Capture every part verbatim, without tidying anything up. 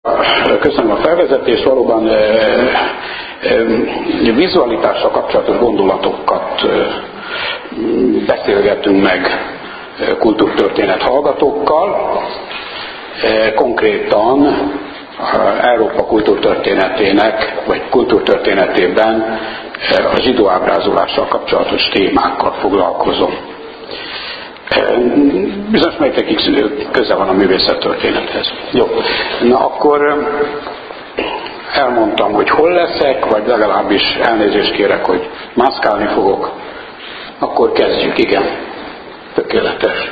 Köszönöm a felvezetést, valóban e, e, vizualitással kapcsolatos gondolatokat e, beszélgetünk meg kultúrtörténet hallgatókkal, e, konkrétan Európa kultúrtörténetének, vagy kultúrtörténetében a zsidó ábrázolással kapcsolatos témákkal foglalkozom. Bizonyos melyiknek köze van a művészettörténethez. Jó, na akkor elmondtam, hogy hol leszek, vagy legalábbis elnézést kérek, hogy mászkálni fogok. Akkor kezdjük, igen. Tökéletes.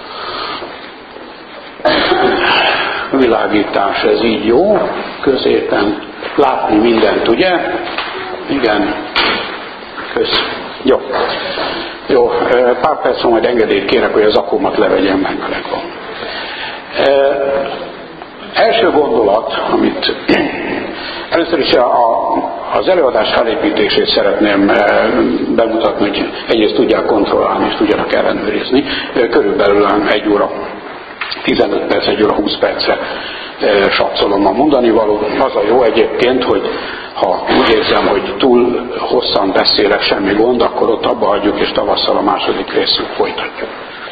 Világítás, ez így jó. Középen látni mindent, ugye? Igen. Kösz. Jó. Jó, pár perc majd engedélyt kérek, hogy az akómat levegyem, meg meleg van. E, első gondolat, amit először is a, az előadás felépítését szeretném bemutatni, hogy egyrészt tudják kontrollálni és tudjanak ellenőrizni. Körülbelül egy óra, tizenöt perc, egy óra, húsz percre satszolom a mondani való. Az a jó egyébként, hogy ha úgy érzem, hogy túl hosszan beszélek, semmi gond, akkor ott abba hagyjuk, és tavasszal a második részét folytatjuk.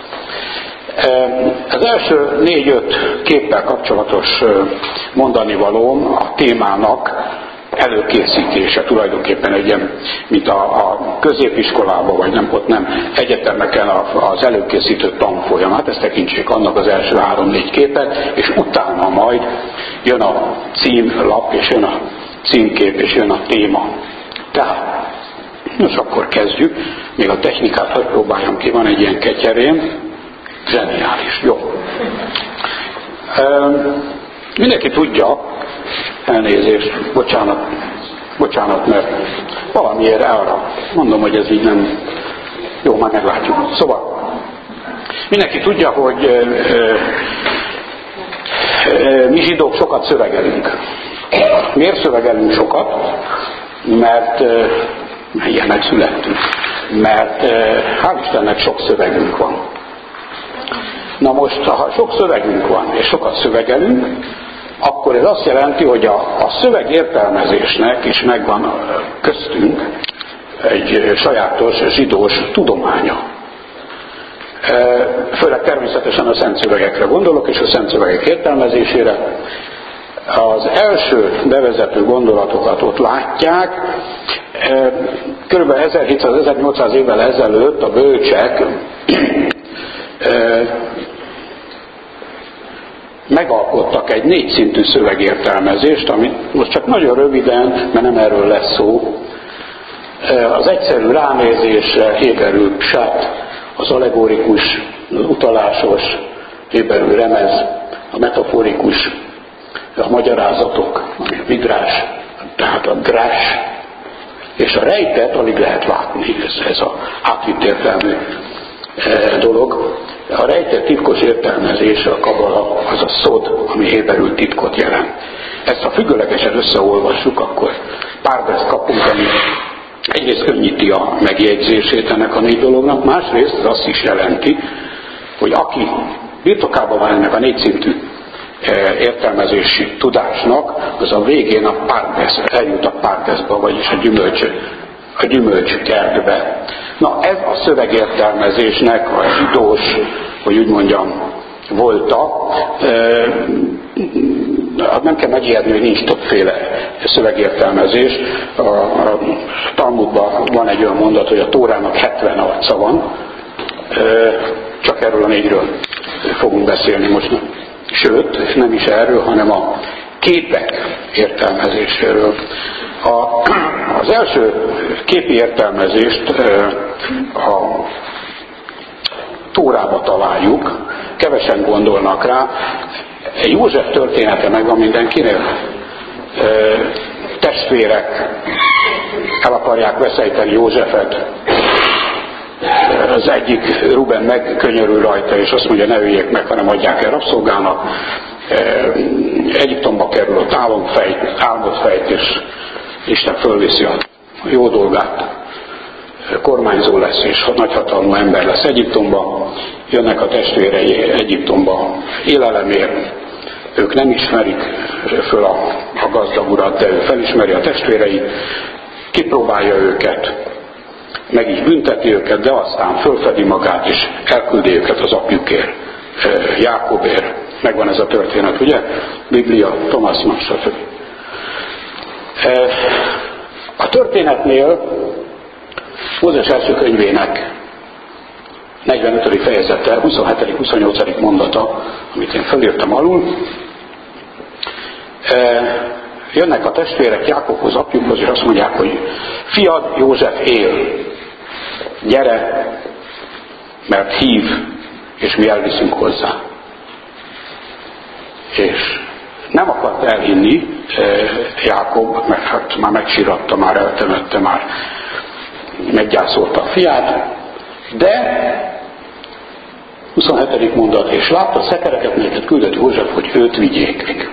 Az első négy-öt képpel kapcsolatos mondani valóm a témának előkészítése, tulajdonképpen egy ilyen, mint a, a középiskolában, vagy nem, ott nem, egyetemeken az előkészítő tanfolyamát, ezt tekintsék annak az első három-négy képet, és utána majd jön a címlap, és jön a címkép, és jön a téma. Tehát, most akkor kezdjük, még a technikát hogy próbáljam ki, van egy ilyen ketyerém, zseniális, jó. Mindenki tudja, elnézést, bocsánat, bocsánat, mert valamiért arra mondom, hogy ez így nem jó, már meglátjuk. Szóval, mindenki tudja, hogy ö, ö, ö, mi zsidók sokat szövegelünk. Miért szövegelünk sokat? Mert ö, ilyenek születtünk. Mert ö, hál' Istennek sok szövegünk van. Na most, ha sok szövegünk van, és sokat szövegelünk, akkor ez azt jelenti, hogy a, a szöveg értelmezésnek is megvan köztünk egy sajátos zsidós tudománya. Főleg természetesen a szent szövegekre gondolok, és a szent szövegek értelmezésére. Az első bevezető gondolatokat ott látják. Körülbelül ezerhétszáz-ezernyolcszáz évvel ezelőtt a bölcsek megalkottak egy négyszintű szövegértelmezést, amit most csak nagyon röviden, mert nem erről lesz szó, az egyszerű ránézésre héberül psát, az allegorikus, az utalásos, héberül remez, a metaforikus, a magyarázatok, a midrás, tehát a drás, és a rejtet alig lehet látni, ez, ez a átvitt értelmű dolog. A rejtett titkos értelmezés, a kabala, az a szod, ami héberül titkot jelent. Ezt ha függőlegesen összeolvassuk, akkor párbeszt kapunk, ami egyrészt könnyíti a megjegyzését ennek a négy dolognak, másrészt az azt is jelenti, hogy aki birtokában van ennek a négyszintű értelmezési tudásnak, az a végén a párbesz, eljut a párbeszbe, vagyis a gyümölcs, a gyümölcskertbe. Na ez a szövegértelmezésnek a zsidós, hogy úgy mondjam, volta. Nem kell megijedni, hogy nincs többféle szövegértelmezés. A, a Talmudban van egy olyan mondat, hogy a Tórának hetven arca van. Csak erről a négyről fogunk beszélni most. Sőt, nem is erről, hanem a képek értelmezéséről. A, az első képi értelmezést a Tórába találjuk, kevesen gondolnak rá. József története megvan mindenkinél. Testvérek el akarják veszejteni Józsefet. Az egyik Ruben megkönyörül rajta, és azt mondja, ne öljék meg, hanem adják el rabszolgának. Egyiptomba kerül, ott álmot fejt, álmot fejt, és Isten fölviszi a jó dolgát. Kormányzó lesz, és nagyhatalmú ember lesz Egyiptomba. Jönnek a testvérei Egyiptomba élelemért. ők nem ismerik föl a, a gazdag urat, de ő felismeri a testvéreit, kipróbálja őket, meg is bünteti őket, de aztán fölfedi magát, és elküldi őket az apjukért, Jákobért. Megvan ez a történet, ugye? Biblia, Thomasnak, stb. A történetnél Mózes első könyvének negyvenötödik fejezete, huszonhetedik huszonnyolcadik mondata, amit én felírtam alul. Jönnek a testvérek Jákobhoz, apjukhoz, és azt mondják, hogy fiad József él, gyere, mert hív, és mi elviszünk hozzá. És nem akart elhinni Jákob, mert hát már megsiratta, már eltemette, már meggyászolta a fiát, de huszonhetedik mondat, és látta szekereket, melyeket küldött József, hogy őt vigyék.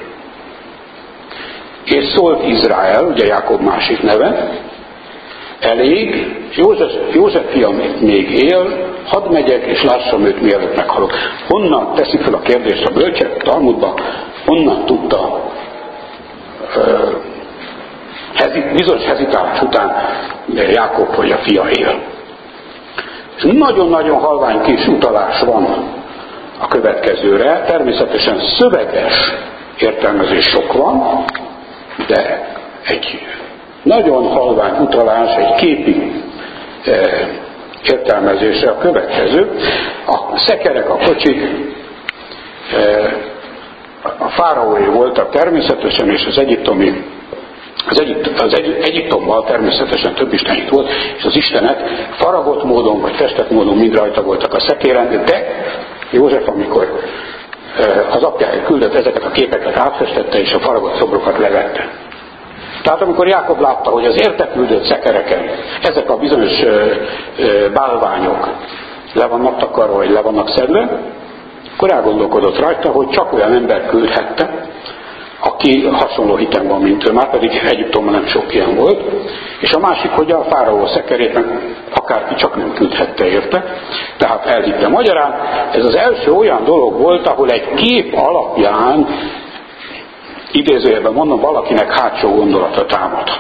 És szólt Izrael, ugye Jákob másik neve, elég, József, József fia még él, hadd megyek, és lássam őt, mielőtt meghalok. Honnan teszi fel a kérdést a bölcsek Talmudba, honnan tudta uh, hezit, bizonyos hezitálás után Jákob, hogy a fia él. És nagyon-nagyon halvány kis utalás van a következőre, természetesen szöveges értelmezés sok van, de egy nagyon halvány utalás, egy képi eh, értelmezésre a következő. A szekerek, a kocsik eh, a fáraói voltak természetesen, és az egyiptomi Az, Egyip, az Egy, Egyiptomban természetesen több istenük volt, és az istenek faragott módon, vagy festett módon mind rajta voltak a szekéren, de József, amikor az apjáért küldött, ezeket a képeket átfestette, és a faragott szobrokat levette. Tehát amikor Jákob látta, hogy az érte küldött szekereken ezek a bizonyos bálványok le vannak takarva, vagy le vannak szedve, akkor elgondolkodott rajta, hogy csak olyan ember küldhette, aki hasonló hitem van, mint ő, már pedig Egyiptomban nem sok ilyen volt, és a másik, hogy a fáraó szekerét meg akárki csak nem küldhette érte, tehát elhitte. Magyarán ez az első olyan dolog volt, ahol egy kép alapján, idézőjelben mondom, valakinek hátsó gondolata támad.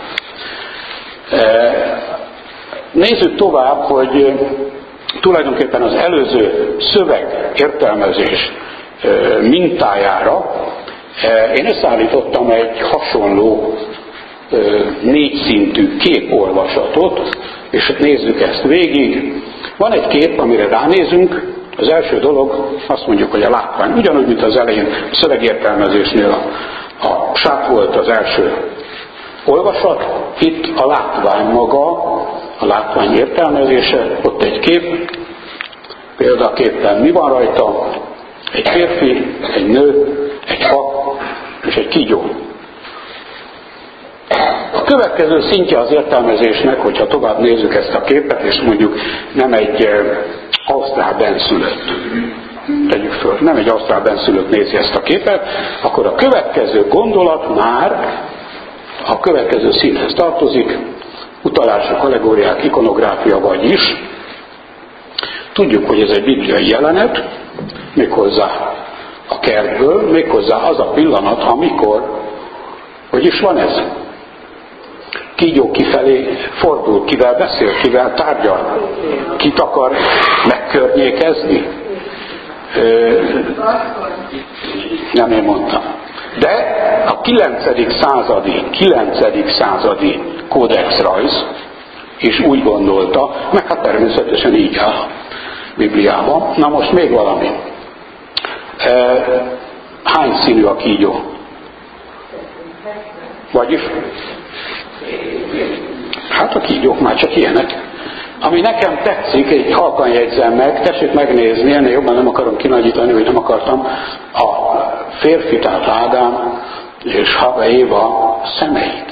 Nézzük tovább, hogy tulajdonképpen az előző szöveg értelmezés mintájára én összeállítottam egy hasonló négyszintű képolvasatot, és nézzük ezt végig. Van egy kép, amire ránézünk, az első dolog, azt mondjuk, hogy a látvány. Ugyanúgy, mint az elején a szövegértelmezésnél a, a sát volt az első olvasat, itt a látvány maga, a látvány értelmezése, ott egy kép, példaképpen mi van rajta? Egy férfi, egy nő, egy fa és egy kígyó. A következő szintje az értelmezésnek, hogyha tovább nézzük ezt a képet, és mondjuk nem egy e, ausztrál benszülött, tegyük föl, nem egy ausztrál benszülött nézi ezt a képet, akkor a következő gondolat már a következő szinthez tartozik, utalások, allegóriák, ikonográfia, vagyis tudjuk, hogy ez egy bibliai jelenet, méghozzá a kertből, méghozzá az a pillanat, amikor, hogy is van ez? Kígyó kifelé fordul, kivel beszél, kivel tárgyal, kit akar megkörnyékezni? Ö, nem én mondtam. De a kilencedik századi, kilencedik századi kódexrajz is úgy gondolta, meg hát természetesen így a Bibliában. Na most még valami. E, hány színű a kígyó? Vagyis? Hát a kígyók már csak ilyenek. Ami nekem tetszik, egy halkan jegyzem meg, tessék megnézni, ennél jobban nem akarom kinagyítani, hogy nem akartam, a férfi, tehát Ádám és Hava Éva szemeit.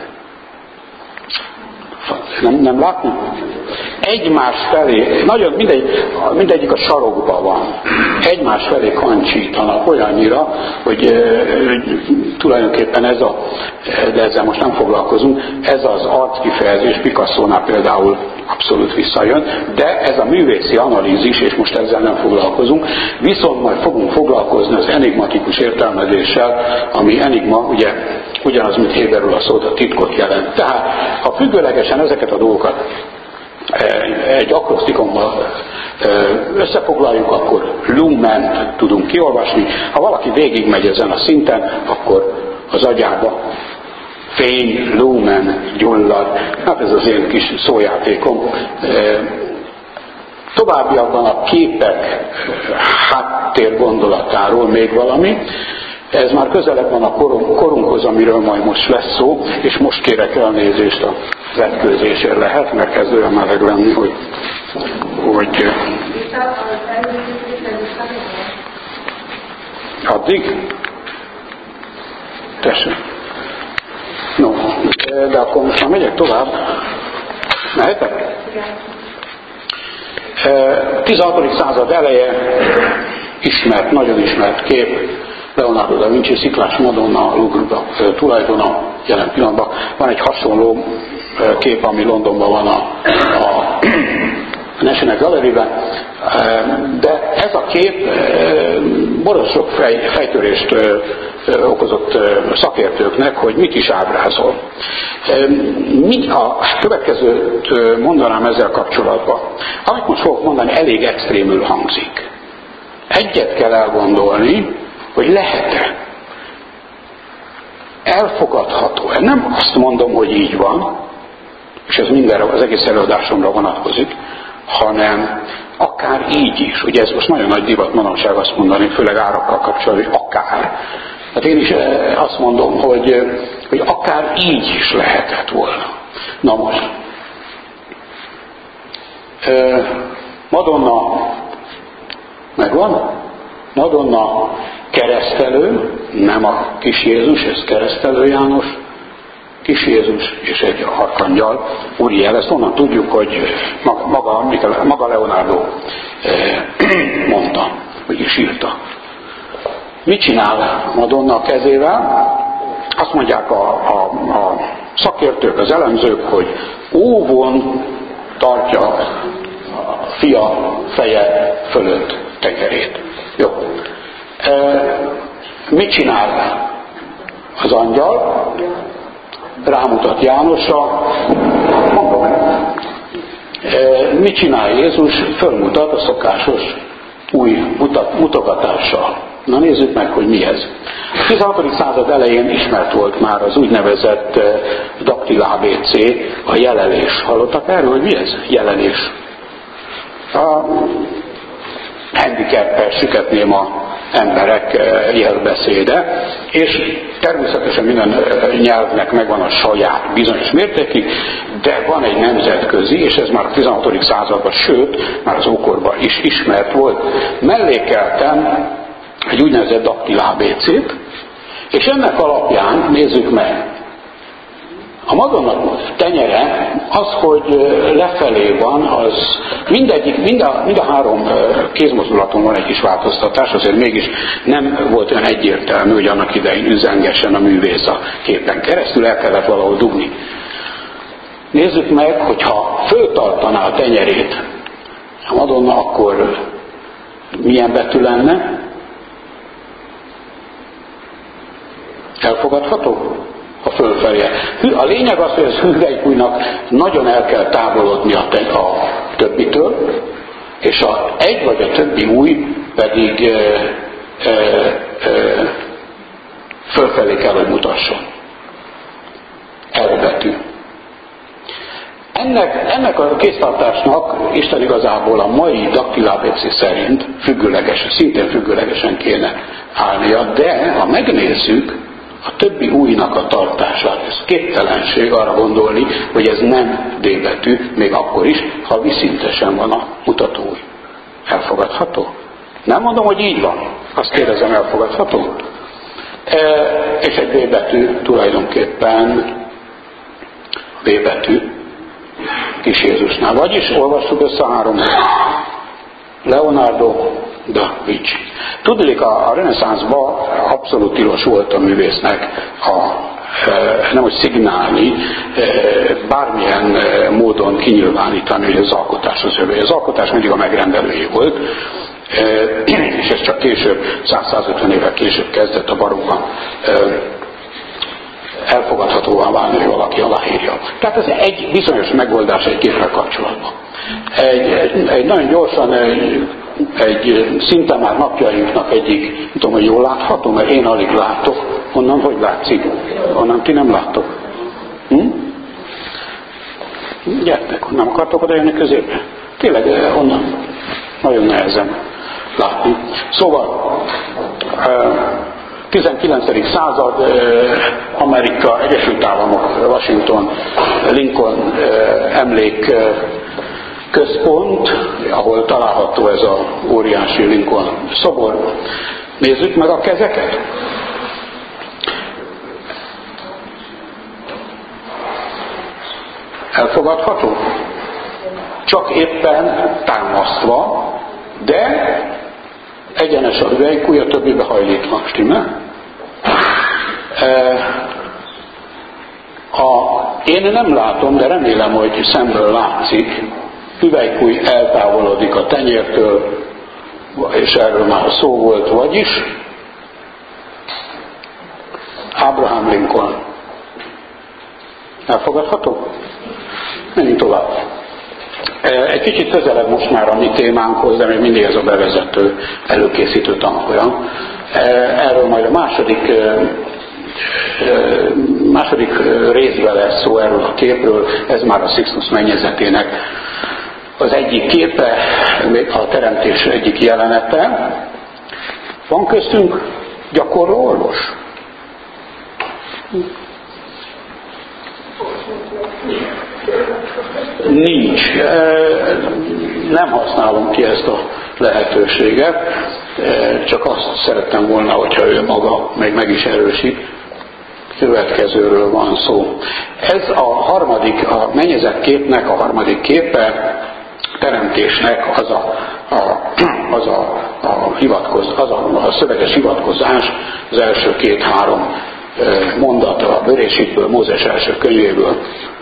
Nem, nem látni? Egymás felé, nagyon mindegy, mindegyik a sarokban van. Egymás felé kancsítanak olyannyira, hogy e, tulajdonképpen ez a de ezzel most nem foglalkozunk. Ez az arckifejezés Picasso-nál például abszolút visszajön, de ez a művészi analízis, és most ezzel nem foglalkozunk, viszont majd fogunk foglalkozni az enigmatikus értelmezéssel, ami enigma, ugye ugyanaz, mint héberül a szót, a titkot jelent. Tehát, ha függőlegesen ezeket a dolgokat egy akrosztikonban összefoglaljuk, akkor lumen tudunk kiolvasni. Ha valaki végigmegy ezen a szinten, akkor az agyába fény, lumen, gyullad. Hát ez az én kis szójátékom. Továbbiakban a képek háttér gondolatáról még valami. Ez már közelebb van a korunkhoz, amiről majd most lesz szó, és most kérek elnézést a vetkőzésért lehet, mert kezd olyan meleg lenni, hogy, hogy addig? Tessék. No, de akkor most már megyek tovább. Mehetek? tizenhatodik század eleje, ismert, nagyon ismert kép, Leonardo da Vinci Sziklás Madonna Louvre tulajdona jelen pillanatban. Van egy hasonló kép, ami Londonban van a, a National Gallery-ben, de ez a kép boros sok fej, fejtörést okozott szakértőknek, hogy mit is ábrázol. Mi a következőt mondanám ezzel kapcsolatban. Amit most fogok mondani, elég extrémül hangzik. Egyet kell elgondolni, hogy lehet-e, elfogadható. Nem azt mondom, hogy így van, és ez mindenre, az egész előadásomra vonatkozik, hanem akár így is. Ugye ez most nagyon nagy divat manapság azt mondani, főleg árakkal kapcsolatban, hogy akár. Hát én is azt mondom, hogy, hogy akár így is lehetett volna. Na most, Madonna megvan? Madonna keresztelő, nem a kis Jézus, ez keresztelő János, kis Jézus és egy arkangyal, úrijel, ezt onnan tudjuk, hogy maga, maga Leonardo mondta, vagyis írta. Mit csinál Madonna a kezével? Azt mondják a, a, a szakértők, az elemzők, hogy óvon tartja a fia feje fölött tekerét. Jó. E, mit csinál az angyal? Rámutat Jánosra, mondom, e, mit csinál Jézus? Fölmutat a szokásos új mutat, mutogatással. Na nézzük meg, hogy mi ez. A tizenhatodik század elején ismert volt már az úgynevezett daktil á bé cé, a jelelés. Hallottak erről, hogy mi ez? Jelelés. A handicappel süketnéma emberek jelbeszéde, és természetesen minden nyelvnek megvan a saját bizonyos mértékig, de van egy nemzetközi, és ez már a tizenhatodik században, sőt, már az ókorban is ismert volt. Mellékeltem egy úgynevezett daktil á bé cét, és ennek alapján nézzük meg. A Madonna tenyere az, hogy lefelé van, az mindegyik, mind a, mind a három kézmozdulaton van egy kis változtatás, azért mégis nem volt olyan egyértelmű, hogy annak idején üzengessen a művész a képen keresztül, el kellett valahol dugni. Nézzük meg, hogyha föltartaná a tenyerét a Madonna, akkor milyen betű lenne? Elfogadható? A fölfelé. A lényeg az, hogy az hüvelykújnak nagyon el kell távolodni a, te, a többitől, és a egy vagy a többi új pedig e, e, e, fölfelé kell, hogy mutasson. Eredetű. Ennek, ennek a kéztartásnak Isten igazából a mai daktil á bé cé szerint függőlegesen, szintén függőlegesen kéne állnia, de ha megnézzük a többi újnak a tartását, ez képtelenség arra gondolni, hogy ez nem D betű, még akkor is, ha viszintesen van a mutatóúj. Elfogadható? Nem mondom, hogy így van. Azt kérdezem, elfogadható? E, és egy B betű tulajdonképpen B betű kis Jézusnál. Vagyis olvassuk össze a három. Leonardo da Vinci. Tudnék, a, a reneszánszban abszolút tilos volt a művésznek a nem hogy szignálni, bármilyen módon kinyilvánítani, hogy az alkotás az övé. Az alkotás mindig a megrendelői volt, és ez csak később, száz-százötven évvel később kezdett a barokban elfogadhatóvá válni, hogy valaki aláírja. Tehát ez egy bizonyos megoldás egy képpel kapcsolatban. Egy, egy, egy nagyon gyorsan, egy, egy szinte már napjainknak egyik, nem tudom, hogy jól látható, mert én alig látok. Onnan hogy látszik? Onnan ti nem láttok? Hm? Gyertek, nem akartok oda jönni középre? Tényleg onnan nagyon nehezen látni. Szóval tizenkilencedik század, Amerika, Egyesült Államok, Washington, Lincoln emlék központ, ahol található ez a óriási Lincoln szobor. Nézzük meg a kezeket. Elfogadható? Csak éppen támasztva, de egyenes a hüvelykúj, a többibe hajlítva. Stimmel? A, én nem látom, de remélem, hogy szemből látszik. Hüvelykúj eltávolodik a tenyértől, és erről már szó volt, vagyis Abraham Lincoln. Elfogadható? Menjünk tovább. Egy kicsit közelebb most már a mi témánkhoz, de még mindig ez a bevezető, előkészítő tanfolyam. Erről majd a második, második részben lesz szó erről a képről, ez már a Sixtus mennyezetének az egyik képe, a teremtés egyik jelenete. Van köztünk gyakorló orvos? Nincs. Nem használom ki ezt a lehetőséget, csak azt szerettem volna, hogyha ő maga meg meg is erősít. Következőről van szó. Ez a harmadik, a mennyezetképnek a harmadik képe, teremtésnek az a, a, az a, a, hivatkoz, az a, a szöveges hivatkozás, az első két-három mondat a Berészitből, Mózes első könyvéből.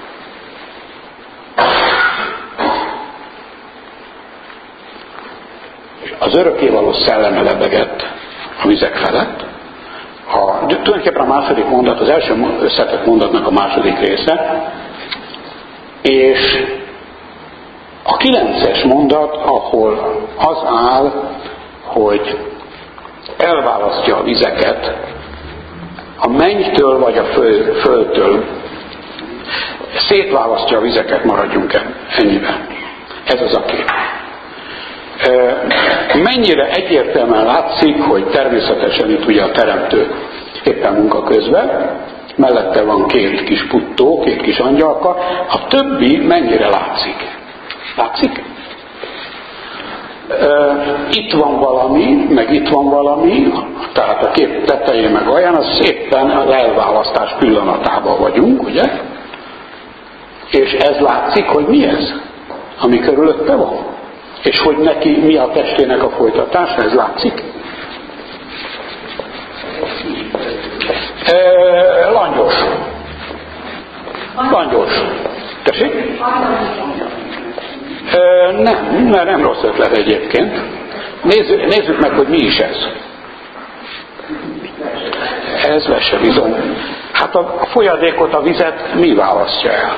Az örökkévaló szelleme lebegett a vizek felett. A, tulajdonképpen a második mondat, az első összetett mondatnak a második része, és a kilences mondat, ahol az áll, hogy elválasztja a vizeket a mennytől vagy a föl, földtől, szétválasztja a vizeket, maradjunk ennyiben. Ez az a kép. Mennyire egyértelműen látszik, hogy természetesen itt ugye a teremtő éppen munka közben, mellette van két kis puttó, két kis angyalka, a többi mennyire látszik? Látszik? Itt van valami, meg itt van valami, tehát a kép tetején meg alján, az szépen az elválasztás pillanatában vagyunk, ugye? És ez látszik, hogy mi ez, ami körülötte van? És hogy neki mi a testének a folytatása, ez látszik? E, langyos. Langyos. Tessék? E, nem, mert nem rossz ötlet egyébként. Nézzük, nézzük meg, hogy mi is ez. Ez vese bizony. Hát a, a folyadékot, a vizet mi választja el?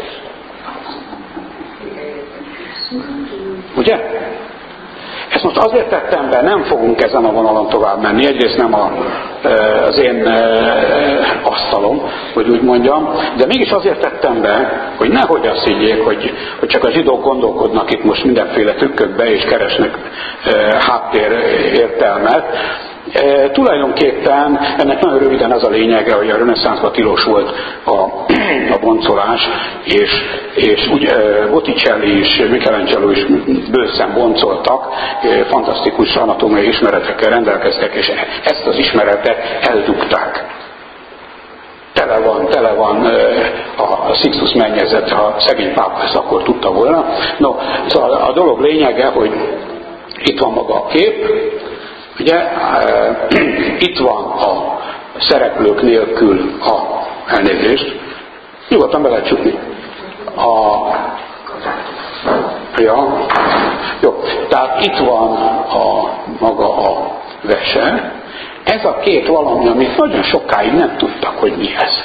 Ugye? Ezt most azért tettem be, nem fogunk ezen a vonalon tovább menni. Egyrészt nem a, az én asztalom, hogy úgy mondjam, de mégis azért tettem be, hogy nehogy azt higgyék, hogy, hogy csak a zsidók gondolkodnak itt most mindenféle trükkökbe és keresnek háttér értelmet. E, tulajdonképpen ennek nagyon röviden az a lényege, hogy a reneszánszban tilos volt a, a boncolás, és, és úgy e, Botticelli és Michelangelo is bőszen boncoltak, e, fantasztikus anatómiai ismeretekkel rendelkeztek, és ezt az ismeretet eldugták. Tele van, tele van e, a Sixtus mennyezet, ha szegény pápa ezt akkor tudta volna. No, szóval a dolog lényege, hogy itt van maga a kép, ugye, e, itt van a szereplők nélkül a elnézést, nyugodtan be lehet csukni. A, ja, jó, tehát itt van a maga a vese. Ez a két valami, amit nagyon sokáig nem tudtak, hogy mi ez.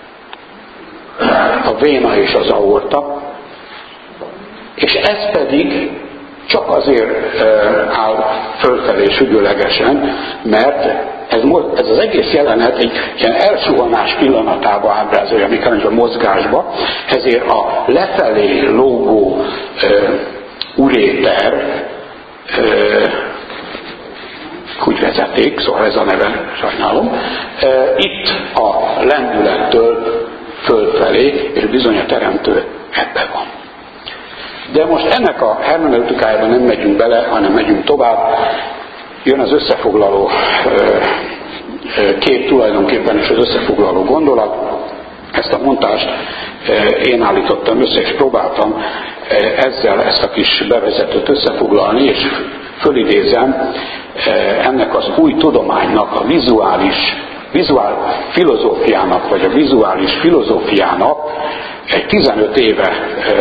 A véna és az aorta, és ez pedig csak azért áll fölfelé függőlegesen, mert ez, ez az egész jelenet egy ilyen elsuhanás pillanatában ábrázolja Michelangelo mozgásba, ezért a lefelé lógó uh, uréter, uh, úgy vezeték, szóval ez a neve, sajnálom, uh, itt a lendülettől fölfelé, és bizony a teremtő ebben van. De most ennek a hermeneutikájában nem megyünk bele, hanem megyünk tovább. Jön az összefoglaló kép tulajdonképpen, és az összefoglaló gondolat. Ezt a montást én állítottam össze, és próbáltam ezzel ezt a kis bevezetőt összefoglalni, és fölidézem ennek az új tudománynak, a vizuális, vizuál filozófiának, vagy a vizuális filozófiának egy tizenöt éve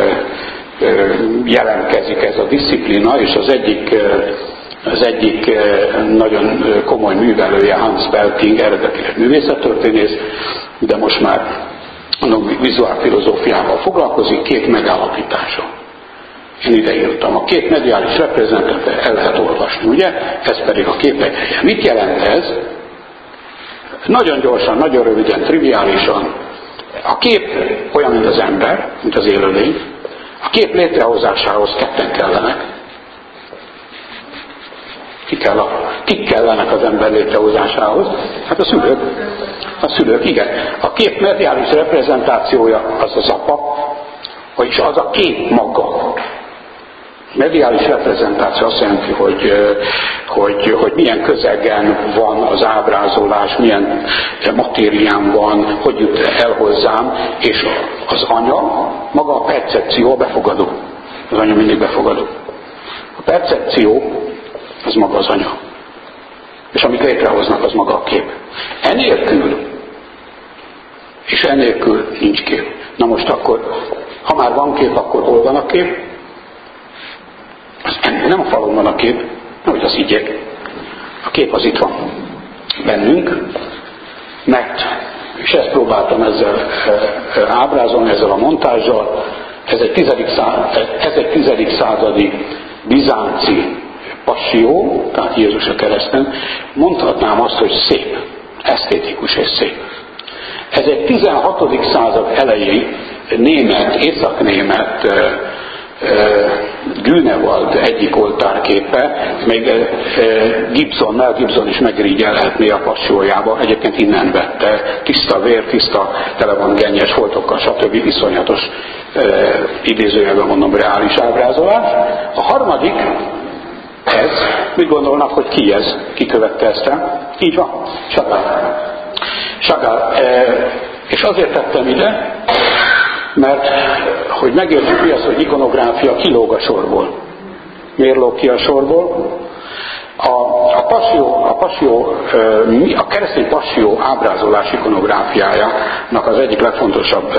jelentkezik ez a disziplína, és az egyik, az egyik nagyon komoly művelője Hans Belting, eredetileg művészettörténész, de most már vizuál filozófiával foglalkozik, két megállapítása. Én ide írtam. A két mediális reprezentációt el lehet olvasni, ugye? Ez pedig a képek helye. Mit jelent ez? Nagyon gyorsan, nagyon röviden, triviálisan. A kép olyan, mint az ember, mint az élőlény. A kép létrehozásához ketten kellenek. Ki kell a, kik kellenek az ember létrehozásához? Hát a szülők. A szülők, igen. A kép mediális reprezentációja az az apa, vagyis az a kép maga. Mediális reprezentáció azt jelenti, hogy, hogy, hogy milyen közegen van az ábrázolás, milyen matérián van, hogy jut el hozzám, és az anya, maga a percepció, a befogadó. Az anya mindig befogadó. A percepció, az maga az anya. És amit létrehoznak, az maga a kép. Enélkül, és enélkül nincs kép. Na most akkor, ha már van kép, akkor hol van a kép? Nem a falon van a kép, nehogy azt higgyék. A kép az itt van bennünk, mert, és ezt próbáltam ezzel ábrázolni, ezzel a montázsal, ez egy tizedik, század, ez egy tizedik századi bizánci passió, tehát Jézus a kereszten, mondhatnám azt, hogy szép, esztétikus és szép. Ez egy tizenhatodik század elejé német, északnémet Grünewald egyik oltárképe, még Gibson, Mel Gibson is megirigyelhetné a passiójába, egyébként innen vette, tiszta vér, tiszta, tele van gennyes foltokkal, stb. Iszonyatos, idézőjelben mondom, reális ábrázolás. A harmadik, ez, mit gondolnak, hogy ki ez? Ki követte ezt el? Így van, Chagall. Chagall. És azért tettem ide, mert hogy megértjük, mi az, hogy ikonográfia, kilóg a sorból. Miért lóg ki a sorból? A, a passió, a, passió, a keresztény passió ábrázolás ikonográfiájának az egyik legfontosabb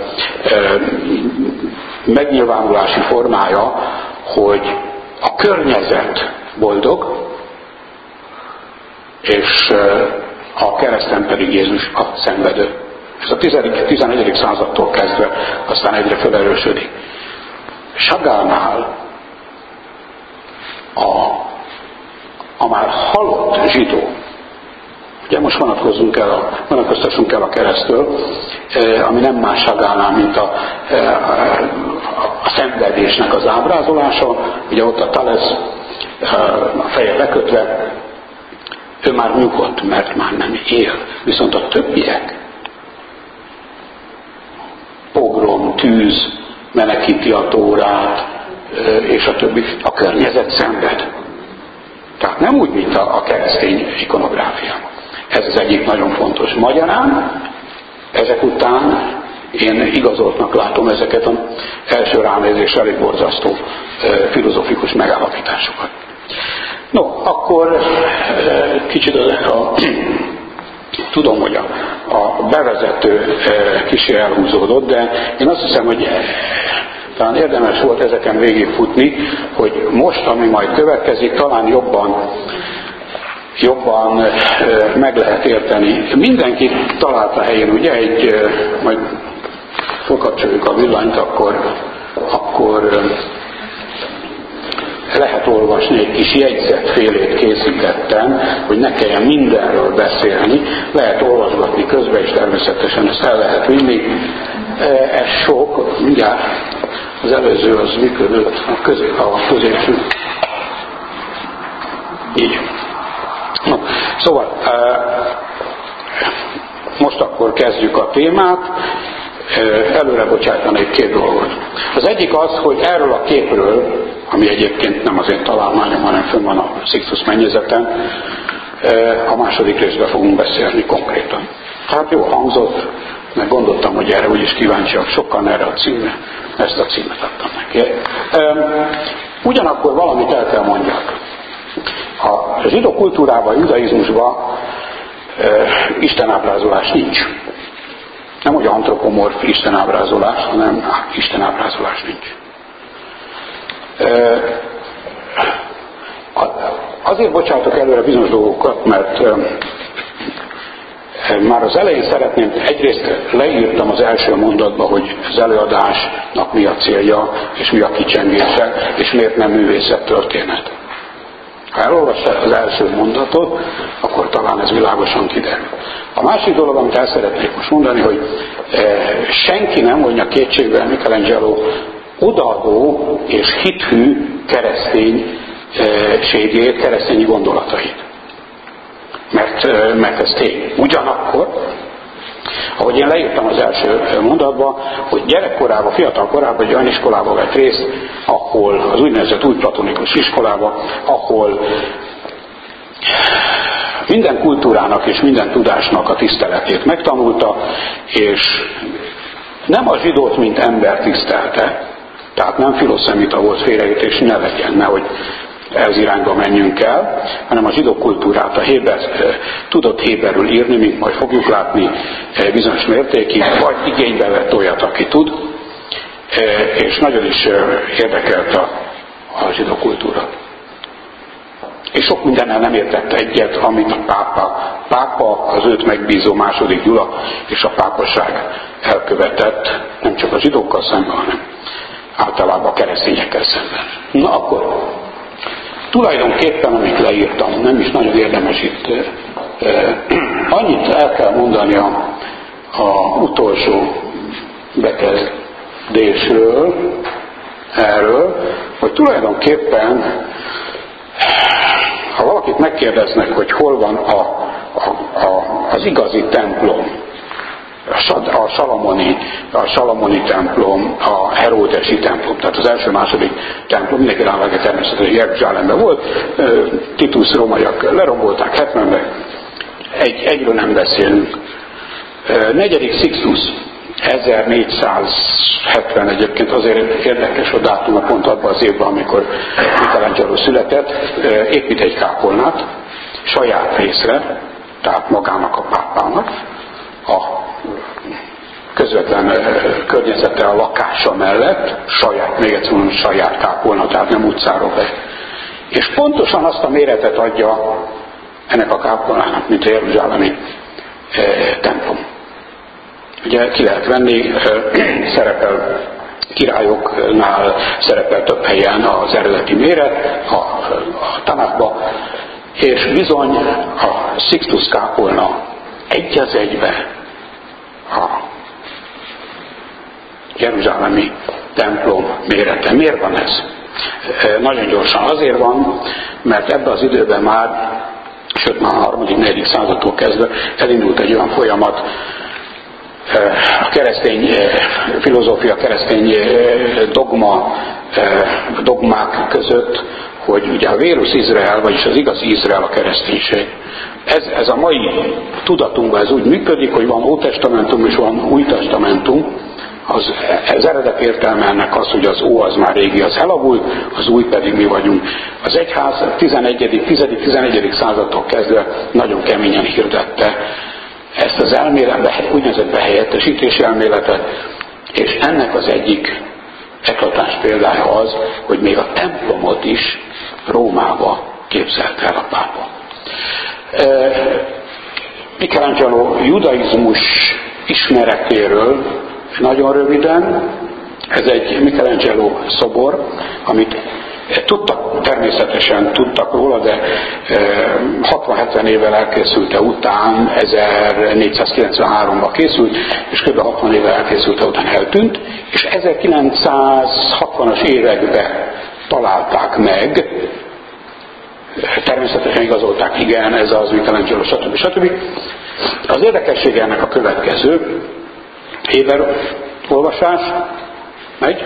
megnyilvánulási formája, hogy a környezet boldog, és a kereszten pedig Jézus a szenvedő. Ez a tizenegyedik századtól kezdve aztán egyre felerősödik. Chagallnál a, a már halott zsidó, ugye most vonatkozzunk el a, vonatkoztassunk el a keresztől, ami nem más Chagallnál, mint a, a, a szenvedésnek az ábrázolása, ugye ott a Thales a feje lekötve, ő már nyugodt, mert már nem él. Viszont a többiek, pogrom, tűz, menekíti a Tórát, és a többi, a környezet szenved. Tehát nem úgy, mint a, a keresztény ikonográfiában. Ez az egyik nagyon fontos. Magyarán ezek után én igazoltnak látom ezeket az első ránézésre elég borzasztó filozófikus megállapításokat. No, akkor kicsit a, a Tudom, hogy a, a bevezető kicsi elhúzódott, de én azt hiszem, hogy talán érdemes volt ezeken végigfutni, hogy most, ami majd következik, talán jobban, jobban meg lehet érteni. Mindenki talált a helyén, ugye, egy, majd fölkapcsoljuk a villanyt, akkor, akkor lehet olvasni, egy kis jegyzetfélét készítettem, hogy ne kelljen mindenről beszélni, lehet olvasgatni közben, és természetesen ezt el lehet vinni. Ez sok, mindjárt az előző az működött, a, közé, a középső. Így. No, szóval most akkor kezdjük a témát. Előre bocsájtanék két dolgot. Az egyik az, hogy erről a képről, ami egyébként nem az én találmányom, hanem fönn van a Sixtus mennyezeten, a második részben fogunk beszélni konkrétan. Hát jó hangzott, meg gondoltam, hogy erre úgyis kíváncsiak sokan erre a címre. Ezt a címet adtam neki. Ugyanakkor valamit el kell mondjak. A zsidó kultúrában, a judaizmusban istenábrázolás nincs. Nem úgy antropomorf istenábrázolás, hanem istenábrázolás nincs. Azért bocsátok előre bizonyos dolgokat, mert már az elején szeretném, egyrészt leírtam az első mondatba, hogy az előadásnak mi a célja, és mi a kicsengése, és miért nem művészettörténet. Ha elolvassa az első mondatot, akkor talán ez világosan kiderül. A másik dolog, amit el szeretnék most mondani, hogy senki nem vonja kétségbe Michelangelo odaadó és hithű kereszténységét, keresztényi gondolatait. Mert, mert ez tény. Ugyanakkor, ahogy én leírtam az első mondatban, hogy gyerekkorában, fiatal korában egy olyan iskolába vett részt, ahol az úgynevezett új platonikus iskolába, ahol minden kultúrának és minden tudásnak a tiszteletét megtanulta, és nem a zsidót, mint ember tisztelte, tehát nem filoszemita volt, félreértés, ne legyen, nehogy ez irányba menjünk el, hanem a zsidó kultúrát, a héber, tudott héberül írni, mint majd fogjuk látni bizonyos mértékig, vagy igénybe vett olyat, aki tud, és nagyon is érdekelt a, a zsidó kultúra. És sok mindennel nem értett egyet, amit a pápa, pápa, az őt megbízó második Gyula és a pápaság elkövetett, nem csak a zsidókkal szemben, hanem általában a keresztényekkel szemben. Na akkor, tulajdonképpen, amit leírtam, nem is nagyon érdemes itt, eh, annyit el kell mondani a, a utolsó bekezdésről, erről, hogy tulajdonképpen, ha valakit megkérdeznek, hogy hol van a, a, a, az igazi templom, a salamoni, a salamoni templom, a heródesi templom, tehát az első-második templom, mindenki rávágja természetesen Jeruzsálemben volt, Titus rómaiak lerombolták hetvenben, egy, egyről nem beszélünk. Negyedik Sixtus, ezernégyszázhetven egyébként, azért érdekes a dátum, pont abban az évben, amikor Michelangelo született, épít egy kápolnát saját részre, tehát magának a pápának, a közvetlen környezete a lakása mellett, saját, még egyszer mondom, saját kápolna, tehát nem utcáról be. És pontosan azt a méretet adja ennek a kápolnának, mint a jeruzsálemi e, templom. Ugye ki lehet venni, e, szerepel királyoknál, szerepel több helyen az eredeti méret, a, a Tanakba, és bizony a Sixtus kápolna egy az egybe a jeruzsálemi templom mérete. Miért van ez? E, nagyon gyorsan azért van, mert ebben az időben már, sőt már a harmadik, negyedik századtól kezdve elindult egy olyan folyamat, e, a keresztény e, filozófia, keresztény e, dogma, e, dogmák között, hogy ugye a vérus Izrael, vagyis az igazi Izrael a kereszténység. Ez, ez a mai tudatunkban ez úgy működik, hogy van Ótestamentum és van Új Testamentum. Az, az eredet értelme ennek az, hogy az Ó az már régi, az elavult, az új pedig mi vagyunk. Az egyház tizenegyedik tizenegyedik századtól kezdve nagyon keményen hirdette ezt az elmélet, úgynevezett behelyettesítési elméletet, és ennek az egyik eklatáns példája az, hogy még a templomot is Rómába képzelt el a pápa. Michelangelo judaizmus ismeretéről nagyon röviden, ez egy Michelangelo szobor, amit tudtak, természetesen tudtak róla, de hatvan-hetven évvel elkészülte után, ezernégyszázkilencvenháromban készült, és kb. hatvan évvel elkészülte után eltűnt, és ezerkilencszázhatvanas években találták meg, természetesen igazolták, igen, ez az Michelangelo, stb. stb. Az érdekessége ennek a következő, Héber olvasás, megy?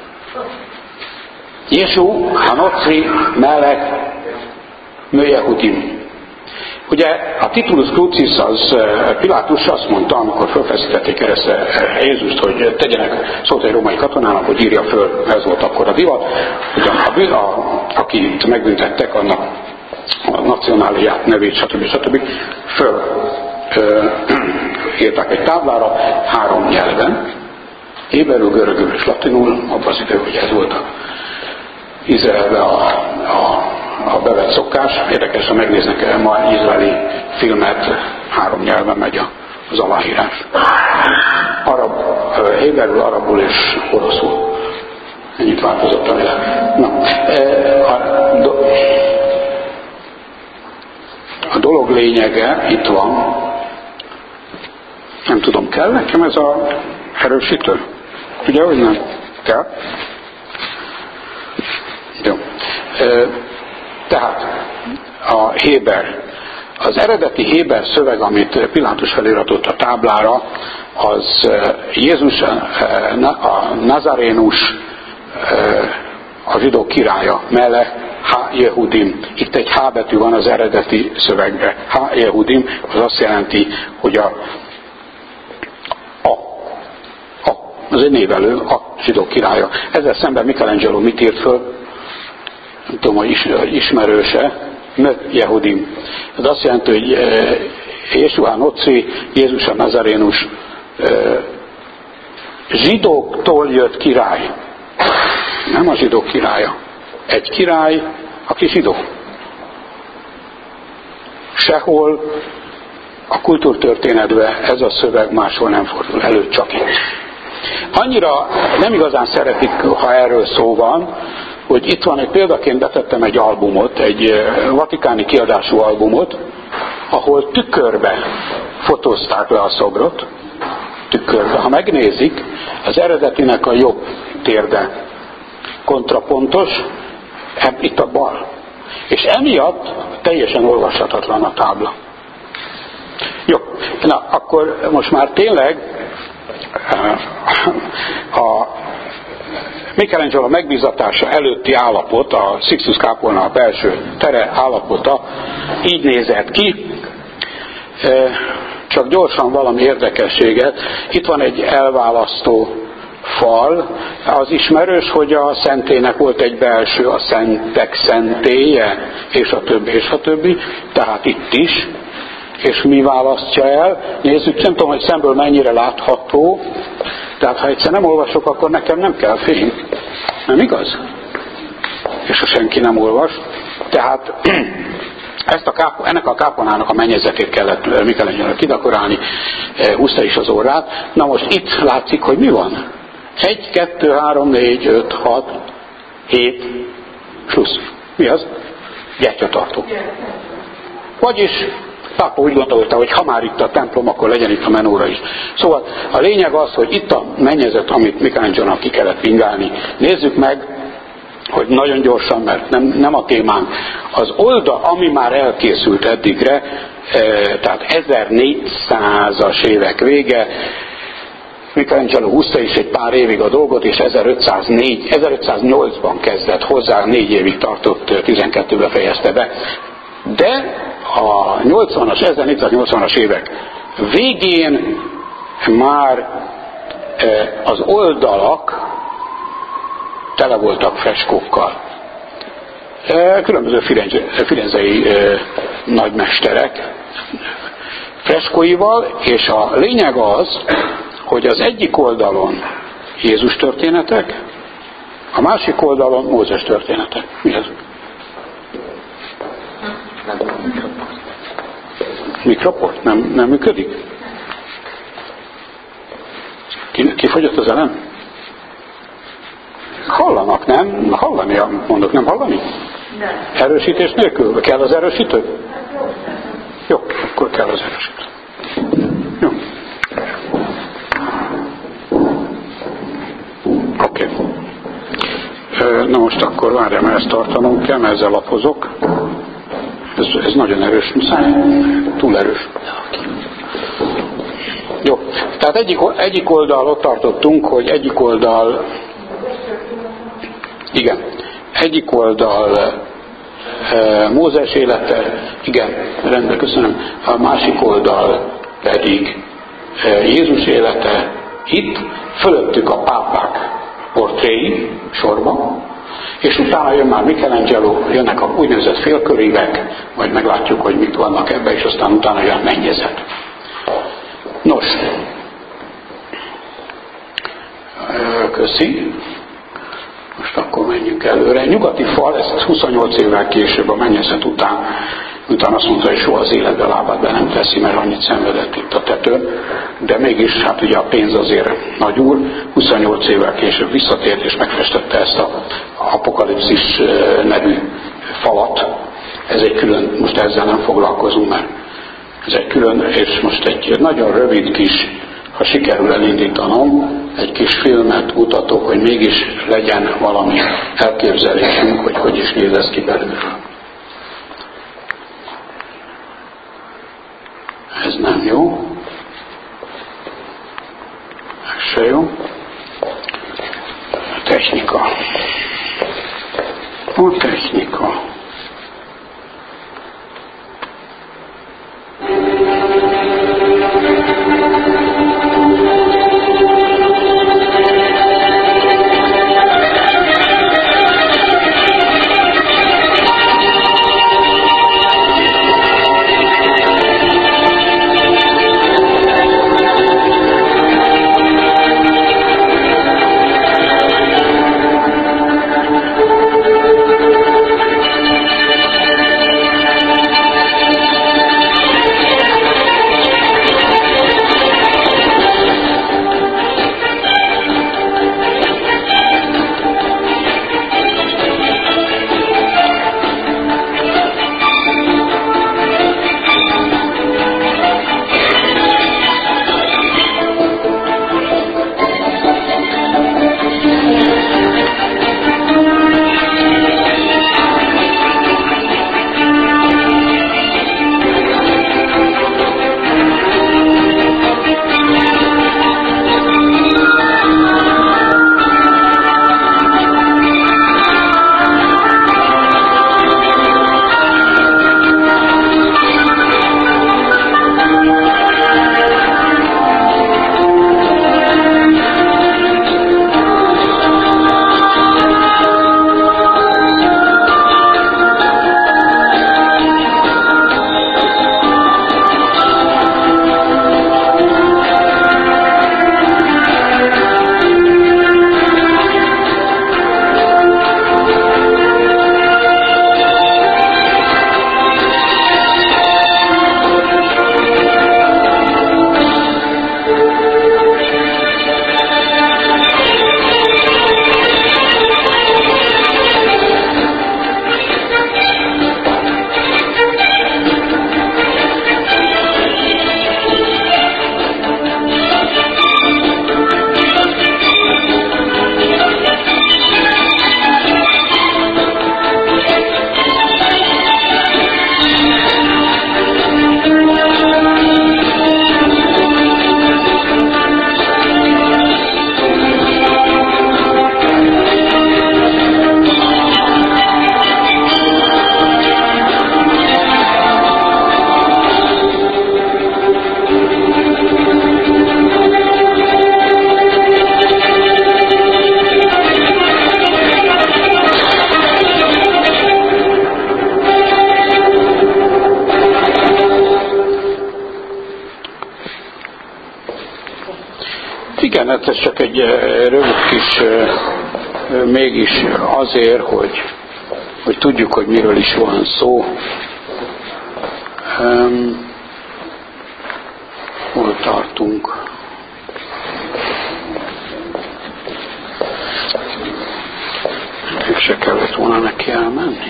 Jézsú, Hanocri, Melech, Möjehudim. Ugye a titulus crucis az Pilátus azt mondta, amikor felfeszítették keresztre Jézust, hogy tegyenek szólt egy római katonának, hogy írja föl, ez volt akkor a divat, hogy a, a, akit megbüntettek, annak a nacionáliát, nevét, stb. stb. Föl ö, írták egy táblára három nyelven, héberül, görögül és latinul, abban az idő, hogy ez volt a Izraelbe a, a, a bevett szokás. Érdekes, ha megnéznek ma izraeli filmet, három nyelven megy az aláírás. Arab, héberül, arabul és oroszul. Ennyit változott a világ. Na, a, do, a dolog lényege itt van. Nem tudom, kell nekem ez a erősítő? Ugye, hogy nem? Kell? Jó. Tehát a héber, az eredeti héber szöveg, amit Pilátus feliratott a táblára, az Jézus, a Nazarénus, a zsidók királya, Melech, Ha Jehudim. Itt egy H betű van az eredeti szövegben. Ha Jehudim, az azt jelenti, hogy a A. A. Az egy névelő, a zsidók királya. Ezzel szemben Michelangelo mit írt föl? Nem tudom, hogy ismerőse, Mö Jehudim. Ez azt jelenti, hogy Jézsú Nocri, Jézus a Nazarénus zsidóktól jött király. Nem a zsidók királya. Egy király, aki zsidó. Sehol a kultúrtörténetben ez a szöveg máshol nem fordul elő, csak itt. Annyira nem igazán szeretik, ha erről szó van, hogy itt van egy példaként betettem egy albumot, egy vatikáni kiadású albumot, ahol tükörbe fotózták le a szobrot, tükörbe. Ha megnézik, az eredetinek a jobb térde kontrapontos, itt a bal. És emiatt teljesen olvashatatlan a tábla. Jó, na akkor most már tényleg a Michelangelo megbízatása előtti állapot, a Sixtus kápolna a belső tere állapota így nézett ki. Csak gyorsan valami érdekességet. Itt van egy elválasztó fal. Az ismerős, hogy a szentélynek volt egy belső, a szentek szentélye, és a többi, és a többi. Tehát itt is. És mi választja el? Nézzük, nem tudom, hogy szemből mennyire látható. Tehát ha egyszer nem olvasok, akkor nekem nem kell fény. Nem igaz? És ha senki nem olvas. Tehát ezt a káp, ennek a kápolnának a mennyezetét kellett Michelangelo kidekorálni, húzta is az órát. Na most itt látszik, hogy mi van. Egy, kettő, három, négy, öt, hat, hét, plusz. Mi az? Gyertyatartó. Vagyis pápa úgy gondolta, hogy ha már itt a templom, akkor legyen itt a menóra is. Szóval a lényeg az, hogy itt a mennyezet, amit Michelangelo-nak ki kellett pingálni. Nézzük meg, hogy nagyon gyorsan, mert nem, nem a témánk. Az oldal, ami már elkészült eddigre, e, tehát ezernégyszázas évek vége, Michelangelo húzta is egy pár évig a dolgot, és ezerötszáznégy, ezerötszáznyolcban kezdett hozzá, négy évig tartott, tizenkettőben fejezte be. De a nyolcvanas, ezernégyszáznyolcvanas évek végén már az oldalak tele voltak freskókkal. Különböző firenzei nagymesterek freskóival, és a lényeg az, hogy az egyik oldalon Jézus történetek, a másik oldalon Mózes történetek. Mi ez? Mikroport? Nem, nem működik? Ki, kifogyott az elem? Hallanak, nem? Hallani, mondok, nem hallani? Nem. Erősítés nélkül? Kell az erősítő? Jó, akkor kell az erősítő. Jó. Oké. Okay. Na most akkor várjam, mert ezt tartanom kell, mert ezzel lapozok. Ez, ez nagyon erős, muszáj. Túl erős. Jó. Tehát egyik, egyik oldal, ott tartottunk, hogy egyik oldal, igen, egyik oldal e, Mózes élete, igen, rendben, köszönöm, a másik oldal pedig e, Jézus élete, itt fölöttük a pápák portréi sorba, és utána jön már Michelangelo, jönnek a úgynevezett félkörívek, majd meglátjuk, hogy mit vannak ebbe, és aztán utána jön mennyezet. Nos, köszi. Most akkor menjünk előre. Nyugati fal, ez huszonnyolc évvel később a mennyezet után, utána azt mondta, hogy soha az életbe lábát be nem teszi, mert annyit szenvedett itt a tetőn, de mégis, hát ugye a pénz azért nagy úr, huszonnyolc évvel később visszatért, és megfestette ezt a Apokalipszis nevű falat. Ez egy külön, most ezzel nem foglalkozunk, mert ez egy külön, és most egy nagyon rövid kis, ha sikerül elindítanom, egy kis filmet mutatok, hogy mégis legyen valami elképzelésünk, hogy hogy is néz ez ki belülről. Ez nem jó. Ez se jó. A technika. A technika. üzenet, ez csak egy rövid kis, mégis azért, hogy, hogy tudjuk, hogy miről is van szó. Um, hol tartunk? Még se kellett volna neki elmenni.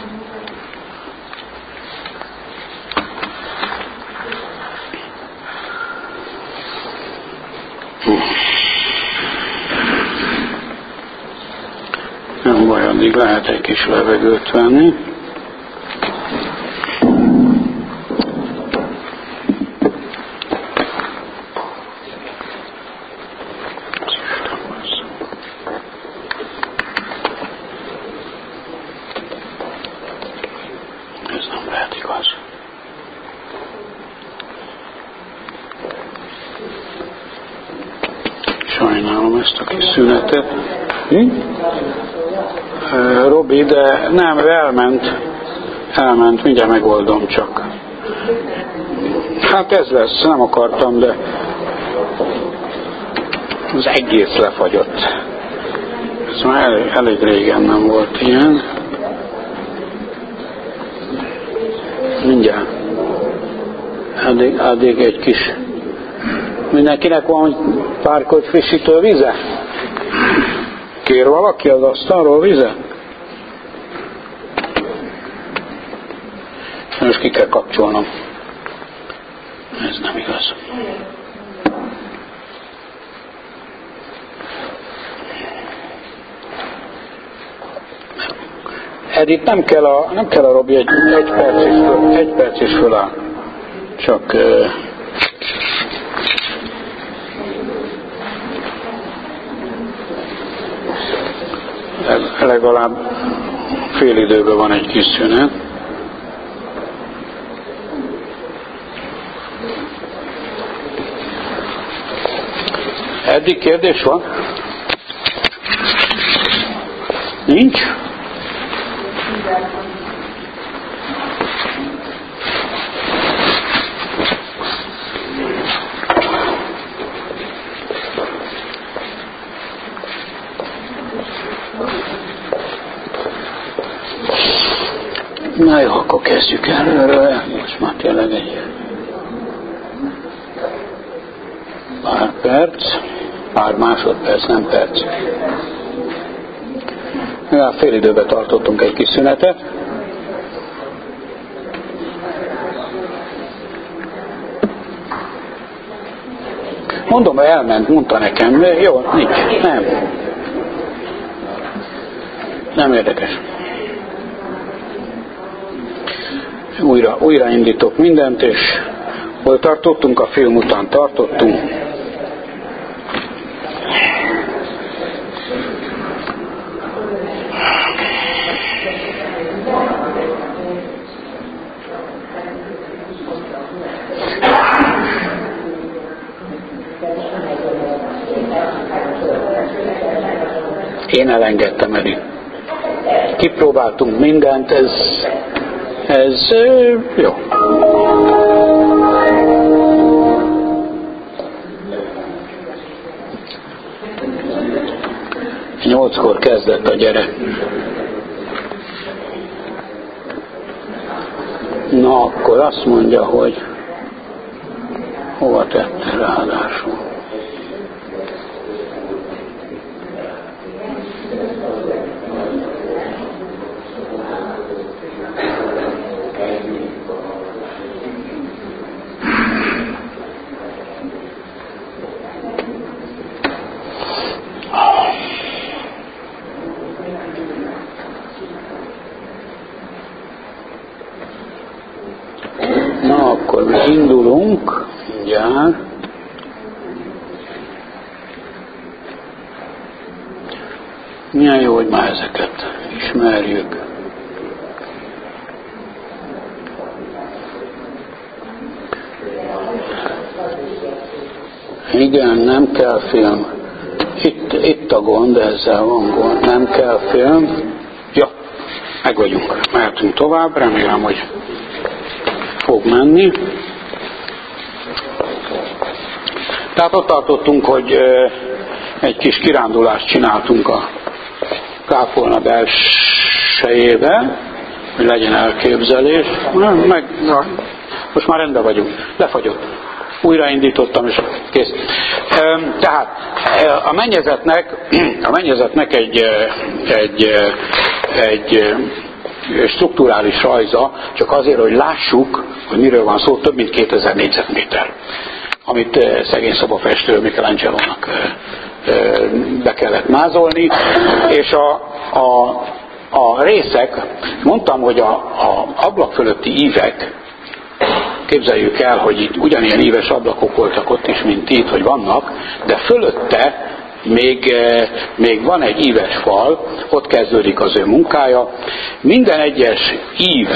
Nem baj, addig lehet egy kis levegőt venni. Ez nem lehet igaz. Sajnálom ezt a kis szünetet. Hm? Robi, de nem, elment, elment, mindjárt megoldom csak. Hát ez lesz, nem akartam, de az egész lefagyott. Ez már elég, elég régen nem volt ilyen. Mindjárt. Addig, addig egy kis... Mindenkinek van párkolt frissítő vize? Kér valaki az asztalról vizet? Most ki kell kapcsolnom. Ez nem igaz. Edith, nem kell a, nem kell a Robi, egy, egy perc is föl, egy perc is föláll. Csak uh, legalább fél időben van egy kis szünet. Eddig kérdés van? Nincs? Na jó, akkor kezdjük előről. Most már tényleg egy pár perc, pár másodperc, nem perc. Ja, fél időben tartottunk egy kis szünetet. Mondom, elment, mondta nekem, de jó, nincs, nem. Nem érdekes. Újra, újra indítok mindent, és hol tartottunk, a film után tartottunk. Én elengedtem el. Kipróbáltunk mindent, ez, ez jó. Nyolckor kezdett a gyerek. Na, akkor azt mondja, hogy hova tette ráadásul. Na, akkor mi indulunk, mindjárt. Milyen jó, hogy már ezeket ismerjük. Igen, nem kell film. Itt, itt a gond, ezzel van gond. Nem kell film. Ja, meg vagyunk. Mehetünk tovább, remélem, hogy fog menni. Tehát ott tartottunk, hogy egy kis kirándulást csináltunk a kápolna belsejébe, hogy legyen elképzelés. Meg, na, most már rendben vagyunk. Lefagyott. Újraindítottam, és kész. Tehát a mennyezetnek, a mennyezetnek egy, egy, egy strukturális rajza, csak azért, hogy lássuk, hogy miről van szó, több mint kétezer négyzetméter, amit szegény szobafestő Michelangelo-nak be kellett mázolni, és a, a, a részek, mondtam, hogy a, a ablak fölötti ívek, képzeljük el, hogy itt ugyanilyen íves ablakok voltak ott is, mint itt, hogy vannak, de fölötte még, még van egy íves fal, ott kezdődik az ő munkája. Minden egyes ív,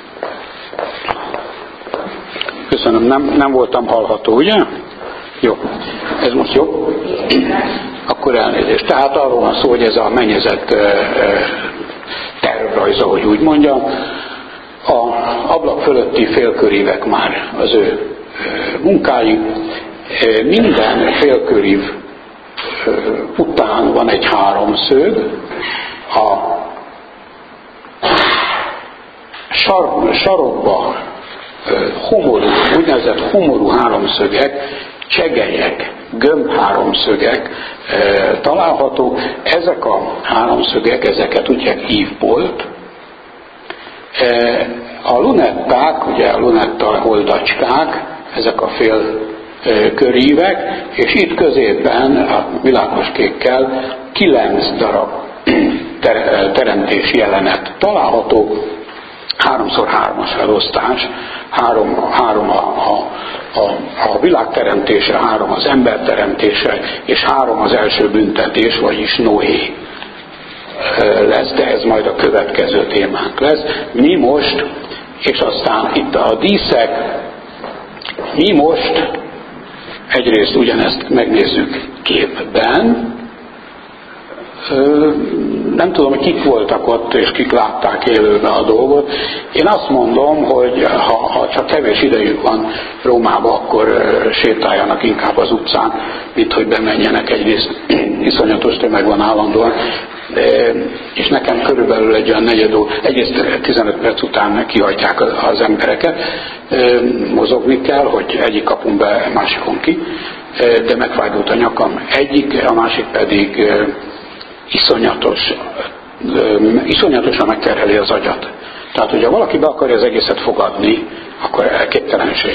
köszönöm, nem, nem voltam hallható, ugye? Jó, ez most jó? Akkor elnézést. Tehát arról van szó, hogy ez a mennyezet tervrajza, hogy úgy mondjam. A ablak fölötti félkörívek már az ő munkái. Minden félkörív után van egy háromszög. A sar, sarokba homorú, úgynevezett homorú háromszögek, csegelyek, gömbháromszögek e, található. Ezek a háromszögek, ezeket úgy hívják ívbolt. E, a lunetták, ugye a lunetta holdacskák, ezek a fél e, körívek, és itt középen a világos kékkel kilenc darab ter, teremtési jelenet található. Háromszor hármas felosztás, három, három a, a, a, a világ teremtése, három az ember teremtése, és három az első büntetés, vagyis Noé lesz, de ez majd a következő témánk lesz. Mi most, és aztán itt a díszek, mi most egyrészt ugyanezt megnézzük képben, nem tudom, hogy kik voltak ott, és kik látták élőben a dolgot. Én azt mondom, hogy ha, ha csak kevés idejük van Rómába, akkor sétáljanak inkább az utcán, mint hogy bemenjenek. Egyrészt iszonyatos tömeg van állandóan, és nekem körülbelül egy olyan negyed óra, egyrészt tizenöt perc után kihagyják az embereket, mozogni kell, hogy egyik kapun be, másikon ki, de megfájdult a nyakam egyik, a másik pedig iszonyatos, iszonyatosan megterheli az agyat. Tehát, hogyha valaki be akarja az egészet fogadni, akkor elképtelenség.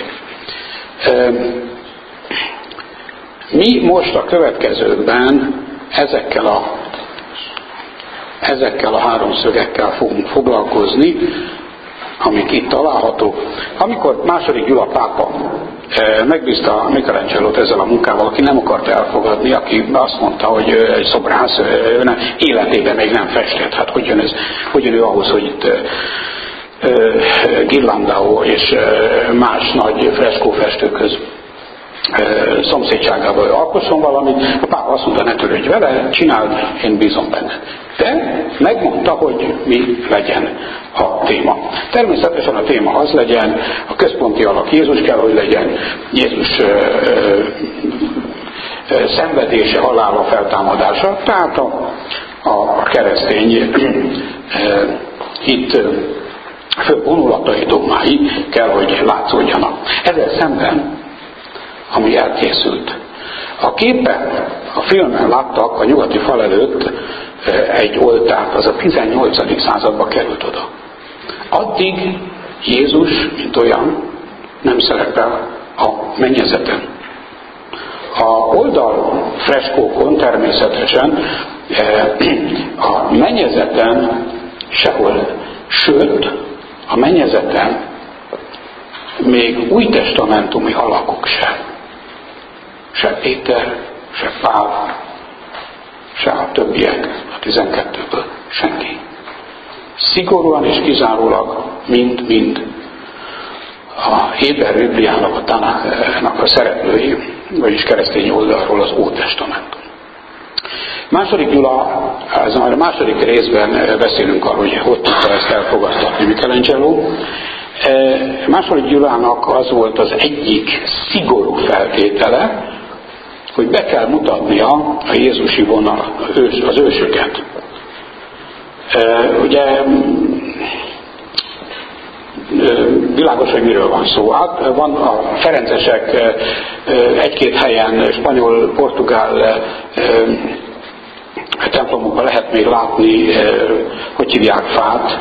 Mi most a következőkben ezekkel a, ezekkel a háromszögekkel fogunk foglalkozni, amik itt találhatók. Amikor második Gyula pápa megbízta Michelangelo-t ezzel a munkával, aki nem akart elfogadni, aki azt mondta, hogy egy szobrász életében még nem festett. Hát hogy jön, ez, hogy jön ő ahhoz, hogy itt Ghirlandaio és más nagy freskófestőköz szomszédságában alkosson valamit. A pápa azt mondta, ne törődj vele, csináld, én bízom benned. De megmondta, hogy mi legyen a téma. Természetesen a téma az legyen, a központi alak Jézus kell, hogy legyen, Jézus ö, ö, ö, szenvedése, halála, feltámadása, tehát a, a keresztény ö, itt fő vonulatai, dogmái kell, hogy látszódjanak. Ezzel szemben, ami elkészült. A képen, a filmen láttak a nyugati fal előtt egy oltárt, az a tizennyolcadik századba került oda. Addig Jézus, mint olyan, nem szerepel a mennyezeten. A oldal freskókon természetesen a mennyezeten sehol, sőt, a mennyezeten még új testamentumi alakok sem. Se Péter, se Pál, se a többiek, a tizenkettőből senki. Szigorúan és kizárólag mind-mind a Héber Bibliának, a Tanáknak a szereplői, vagyis keresztény oldalról az Ótestamentum. Második Gyula, ez már a második részben beszélünk arról, hogy hogy tudta ezt elfogadtatni Michelangelo. Második Gyulának az volt az egyik szigorú feltétele, hogy be kell mutatnia a jézusi vonal, az ősöket. Ugye világos, hogy miről van szó. Hát van a ferencesek egy-két helyen, spanyol, portugál templomokban lehet még látni, hogy hívják fát,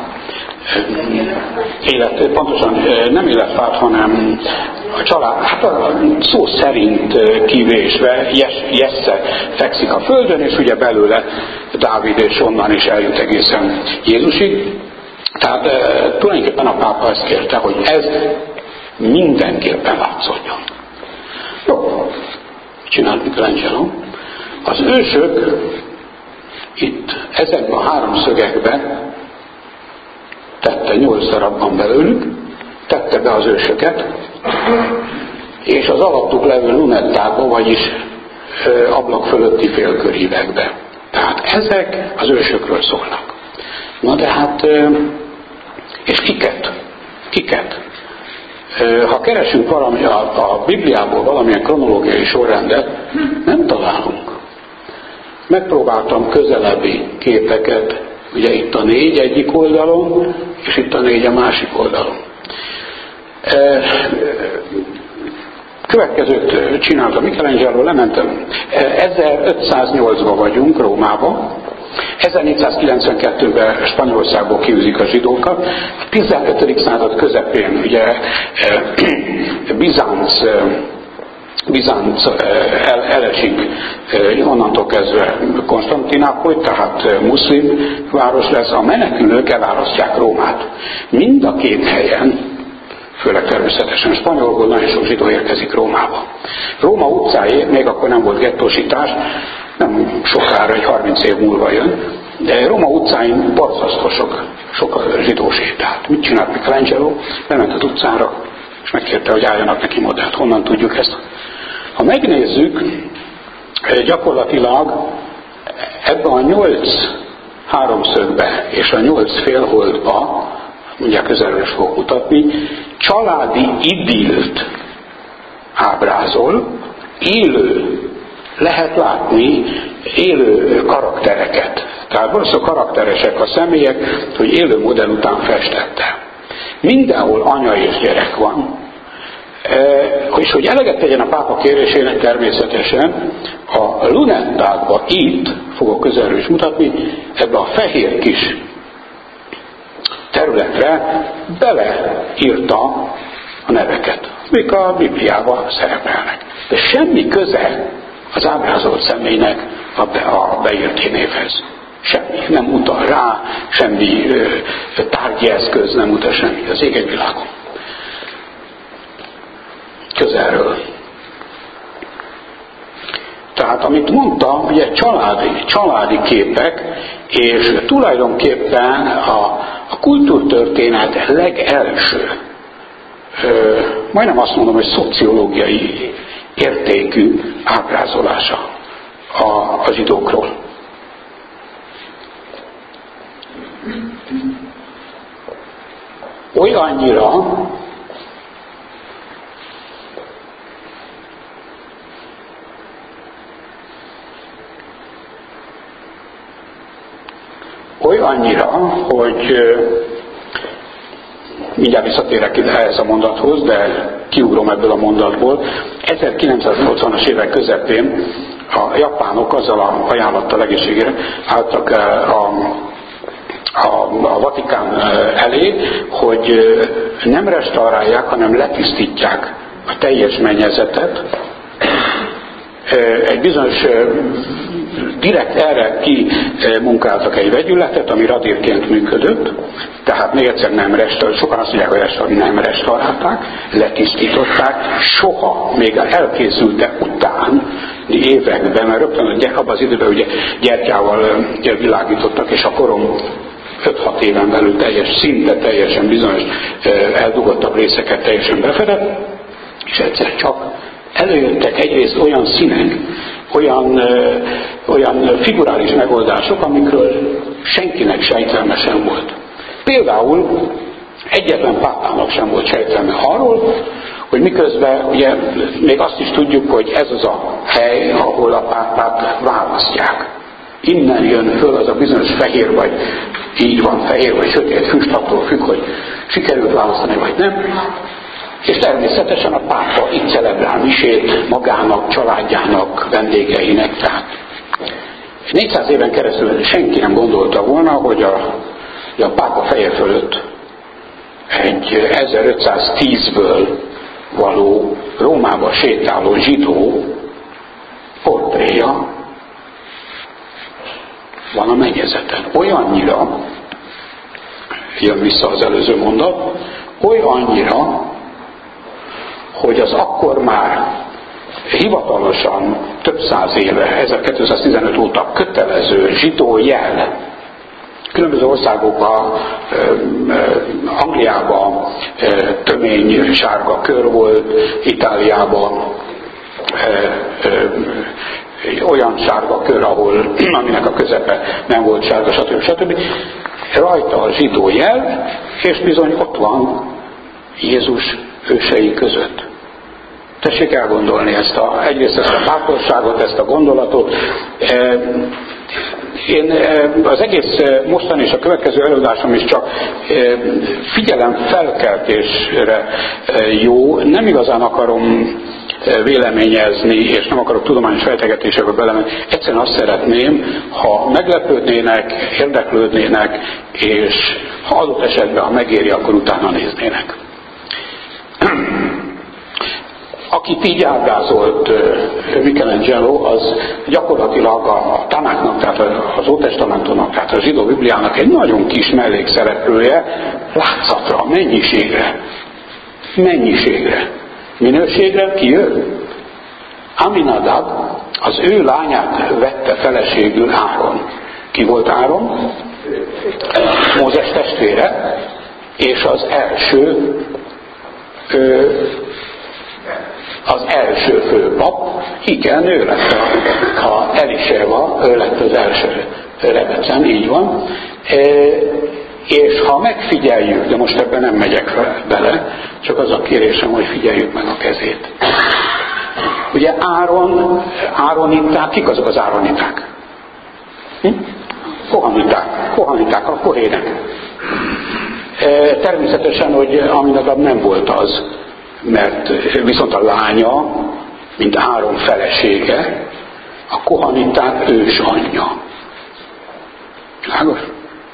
élet, pontosan nem életfát, hanem a család, hát a szó szerint kivésve Jesse fekszik a földön, és ugye belőle Dávid, és onnan is eljut egészen Jézusig. Tehát e, tulajdonképpen a pápa ezt kérte, hogy ez mindenképpen látszódjon. Jó, csinált Michelangelo. Az ősök itt ezekben a három szögekben tette nyolc darabban belőlük, tette be az ősöket, és az alattuk levő lunettákba, vagyis ö, ablak fölötti félkörívekbe. Tehát ezek az ősökről szólnak. Na de hát, ö, és kiket? Kiket? Ö, ha keresünk valami a, a Bibliából valamilyen kronológiai sorrendet, nem találunk. Megpróbáltam közelebbi képeket, ugye itt a négy egyik oldalon, és itt a négy a másik oldalon. Következőt csináltam Michelangelo, lementem. ezerötszáznyolcban vagyunk Rómában, ezernégyszázkilencvenkettőben Spanyolországból kiűzik a zsidókat, a tizenötödik század közepén ugye Bizánc Bizánc el, elesik onnantól kezdve Konstantinápoly, tehát muszlim város lesz, a menekülők elárasztják Rómát. Mind a két helyen, főleg természetesen spanyolból nagyon sok zsidó érkezik Rómába. Róma utcái, még akkor nem volt gettósítás, nem sokára, egy harminc év múlva jön, de Róma utcáin borzasztó sok, sok zsidó sétált. Mit csinált Michelangelo? Bement az utcára, és megkérte, hogy álljanak neki modellt. Honnan tudjuk ezt? Ha megnézzük, gyakorlatilag ebben a nyolc háromszögbe és a nyolc félholdba, mindjárt közelről is fogok mutatni, családi idillt ábrázol, élő, lehet látni élő karaktereket. Tehát valószínűleg karakteresek a személyek, hogy élő modell után festette. Mindenhol anya és gyerek van, és hogy eleget tegyen a pápa kérésének, természetesen a lunettákba, itt fogok közelről is mutatni, ebbe a fehér kis területre beleírta a neveket, mik a Bibliában szerepelnek. De semmi köze az ábrázolt személynek a, be, a beírt névhez. Semmi. Nem utal rá, semmi ö, tárgyi eszköz, nem utal semmi. Az ég egy világon. Közelről. Tehát, amit mondtam, ugye családi, családi képek, és tulajdonképpen a, a kultúrtörténet legelső, ö, majdnem azt mondom, hogy szociológiai értékű ábrázolása a, a zsidókról. Olyannyira, olyannyira, hogy mindjárt visszatérek ide ehhez a mondathoz, de kiugrom ebből a mondatból. ezerkilencszáznyolcvanas évek közepén a japánok azzal a ajánlattal egészségére álltak a, a, a Vatikán elé, hogy nem restaurálják, hanem letisztítják a teljes mennyezetet. Egy bizonyos direkt erre kimunkáltak egy vegyületet, ami radírként működött, tehát még egyszer nem restaurálták, sokan azt mondják, hogy restaur, nem restaurálták, letisztították, soha, még elkészülte után években, mert rögtön abban az időben ugye gyertyával világítottak, és a korom öt-hat éven belül teljes, szinte teljesen bizonyos eldugottabb részeket teljesen befedett, és egyszer csak előjöttek egyrészt olyan színek, olyan, ö, olyan figurális megoldások, amikről senkinek sejtelme sem volt. Például egyetlen pápának sem volt sejtelme arról, hogy miközben ugye még azt is tudjuk, hogy ez az a hely, ahol a pápát választják. Innen jön föl az a bizonyos fehér, vagy így van fehér, vagy sötét füst, attól függ, hogy sikerült választani, vagy nem. És természetesen a pápa itt celebrál misét magának, családjának, vendégeinek. Tehát négyszáz éven keresztül senki nem gondolta volna, hogy a, hogy a pápa feje fölött egy ezerötszáztízből való Rómába sétáló zsidó portréja van a mennyezeten. Olyannyira, jön vissza az előző mondat, olyannyira, hogy az akkor már hivatalosan több száz éve, ezerkétszáztizenöt óta kötelező zsidó jel, különböző országokban, Angliában tömény sárga kör volt, Itáliában olyan sárga kör, ahol, aminek a közepe nem volt sárga, stb. stb. Rajta a zsidó jel, és bizony ott van Jézus ősei között. Tessék elgondolni ezt a, egyrészt ezt a bátorságot, ezt a gondolatot. Én az egész mostani és a következő előadásom is csak figyelemfelkeltésre jó. Nem igazán akarom véleményezni, és nem akarok tudományos fejtegetésekbe belemenni. Egyszerűen azt szeretném, ha meglepődnének, érdeklődnének, és ha adott esetben, ha megéri, akkor utána néznének. Akit így ábrázolt Michelangelo, az gyakorlatilag a Tanáknak, tehát az Ótestamentumnak, tehát a zsidó Bibliának egy nagyon kis mellékszereplője, látszatra, mennyiségre. Mennyiségre. Minőségre ki ő? Aminadab az ő lányát vette feleségül Áron. Ki volt Áron? Mózes testvére, és az első ő, az első főpap, igen, ő lett a, a Eliseva, ő lett az első Rebecen, így van. E, és ha megfigyeljük, de most ebben nem megyek bele, csak az a kérésem, hogy figyeljük meg a kezét. Ugye Áron, Ároniták, kik azok az Ároniták? Hm? Kohaniták, kohaniták, a kohének. E, természetesen, hogy Aminadab nem volt az, mert viszont a lánya, mint Áron felesége, a kohaniták ős anyja. Világos?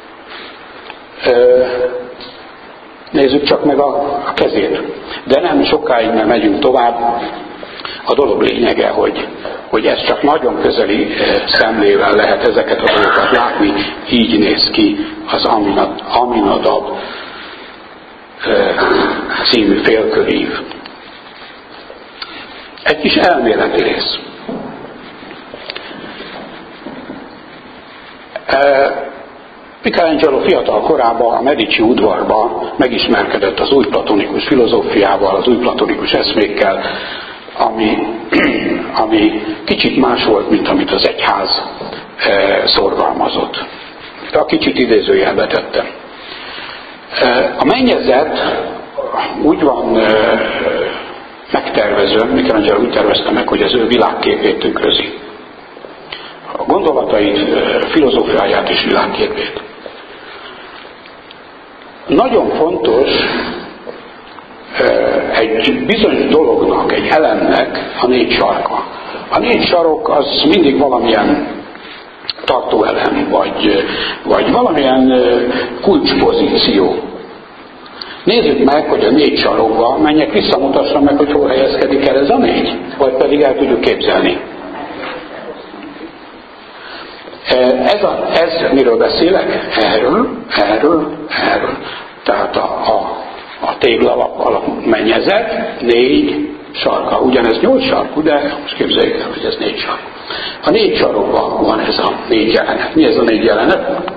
Nézzük csak meg a, a kezét. De nem sokáig nem megyünk tovább. A dolog lényege, hogy, hogy ez csak nagyon közeli szemlével lehet ezeket a dolgokat látni. Így néz ki az Aminadab című félkörív. Egy kis elméleti rész. Michelangelo fiatal korában a Medici udvarban megismerkedett az új platonikus filozófiával, az új platonikus eszmékkel, ami, ami kicsit más volt, mint amit az egyház szorgalmazott. A kicsit idézőjelbe tettem. A mennyezet úgy van megtervezve, Michelangelo úgy tervezte meg, hogy az ő világképét tükrözi. A gondolatait, filozófiáját és világképét. Nagyon fontos egy bizonyos dolognak, egy elemnek a négy sarka. A négy sarok az mindig valamilyen tartóelem, vagy, vagy valamilyen kulcspozíció. Nézzük meg, hogy a négy sarokba menjek vissza, mutassam meg, hogy hol helyezkedik el ez a négy, vagy pedig el tudjuk képzelni. Ez, a, ez miről beszélek? Erről, erről, erről. Tehát a, a, a téglalap alap mennyezet, négy sarka. Ugyanez nyolc sarkú, de most képzeljük el, hogy ez négy sarkú. A négy sarokban van ez a négy jelenet. Mi ez a négy jelenet?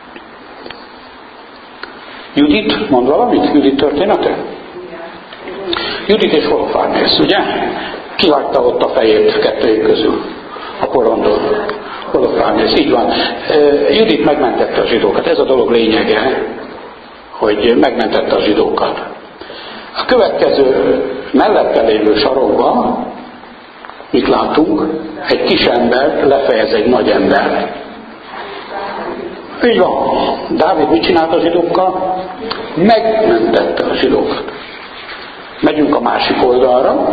Judit, mond valamit? Judit története? Judit és Holofárnész, ugye? Kihagyta ott a fejét kettőjük közül a porondon. Holofárnész, így van. Judit megmentette a zsidókat. Ez a dolog lényege, hogy megmentette a zsidókat. A következő mellette lévő sarokban mit látunk? Egy kis ember lefejez egy nagy embert. Így van. Dávid mit csinált a zsidókkal? Megmentette a zsidókat. Megyünk a másik oldalra.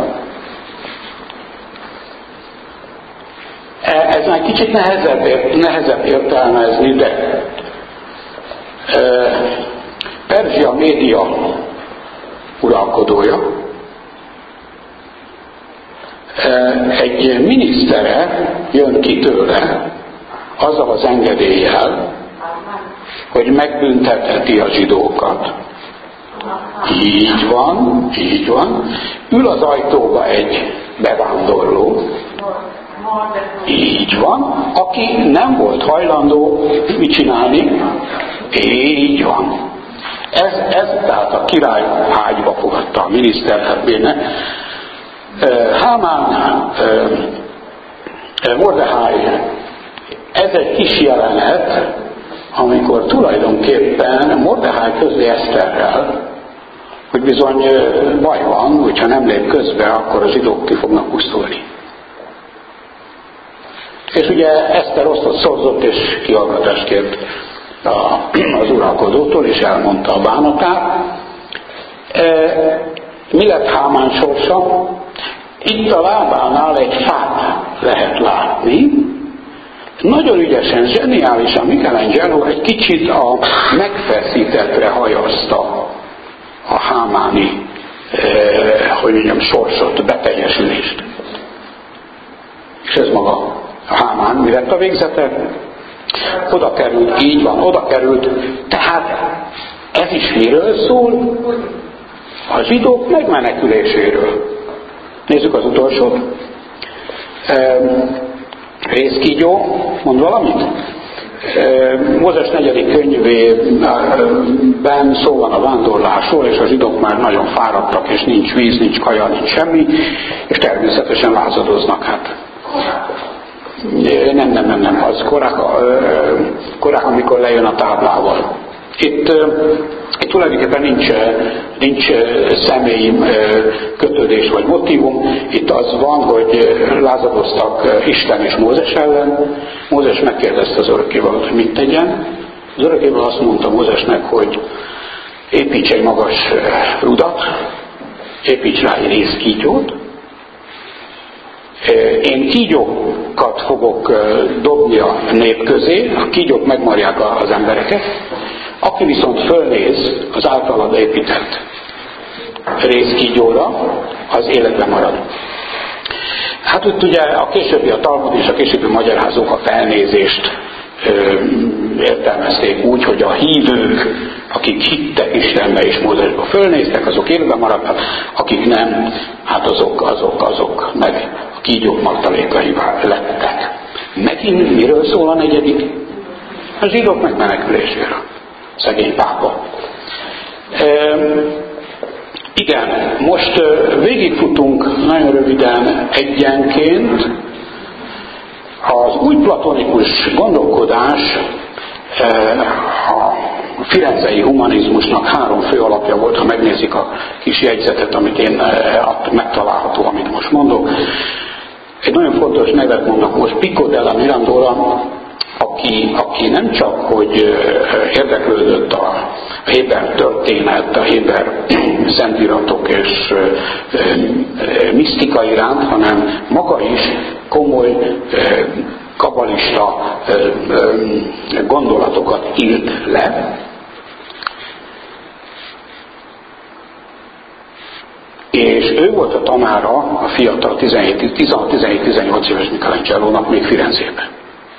Ez már kicsit nehezebb, nehezebb értelmezni, de Perzsia Média uralkodója egy minisztere jön ki tőle azzal az engedéllyel, hogy megbüntetheti a zsidókat. Így van, így van. Ül az ajtóba egy bevándorló, így van, aki nem volt hajlandó mit csinálni, így van. Ez, ez tehát a király ágyba fogadta a miniszter, hát benne. Hámán, Mordechai, ez egy kis jelenet, amikor tulajdonképpen Mordechai közli Eszterrel, hogy bizony baj van, hogyha nem lép közbe, akkor a zsidók ki fognak pusztulni. És ugye Eszter osztott szorzott és kihallgatást kért az uralkodótól, és elmondta a bánatát. Mi lett Hámán sorsa? Itt a lábánál egy fát lehet látni. Nagyon ügyesen, zseniálisan Michelangelo egy kicsit a megfeszítettre hajazta a hámáni, eh, hogy mondjam, sorsot, beteljesülést. És ez maga a Hámán, mi lett a végzete? Oda került, így van, oda került. Tehát ez is miről szól? A zsidók megmeneküléséről. Nézzük az utolsót. Rézkígyó, mond valamit? Mózes negyedik könyvében szó van a vándorlásról, és a zsidók már nagyon fáradtak, és nincs víz, nincs kaja, nincs semmi, és természetesen lázadoznak. Hát nem, nem, nem, nem, az korák, korák amikor lejön a táblával. Itt, itt tulajdonképpen nincs, nincs személyi kötődés vagy motívum. Itt az van, hogy lázadoztak Isten és Mózes ellen. Mózes megkérdezte az örökkévalót, hogy mit tegyen. Az örökkévaló azt mondta Mózesnek, hogy építs egy magas rudat, építs rá egy rézkígyót. Én kígyókat fogok dobni a nép közé, a kígyók megmarják az embereket, aki viszont fölnéz az általad épített rézkígyóra, az életben marad. Hát itt ugye a későbbi a Talmud és a későbbi magyarázók a felnézést ö, értelmezték úgy, hogy a hívők, akik hittek Istenbe és Mózesbe fölnéztek, azok életben maradtak, akik nem, hát azok, azok, azok meg a kígyók martalékaivá lettek. Megint miről szól a negyedik? A zsidók megmeneküléséről. Szegény pápa. E, igen, most végigfutunk nagyon röviden egyenként. Az új platonikus gondolkodás a firenzei humanizmusnak három fő alapja volt, ha megnézik a kis jegyzetet, amit én megtalálható, amit most mondok. Egy nagyon fontos nevet mondok most, Pico della Mirandola, aki, aki nem csak, hogy érdeklődött a héber történet, a héber szentiratok és misztika iránt, hanem maga is komoly kabalista gondolatokat írt le. És ő volt a tanára a fiatal tizenhét-tizennyolc éves Michelangelo-nak még Firenzében.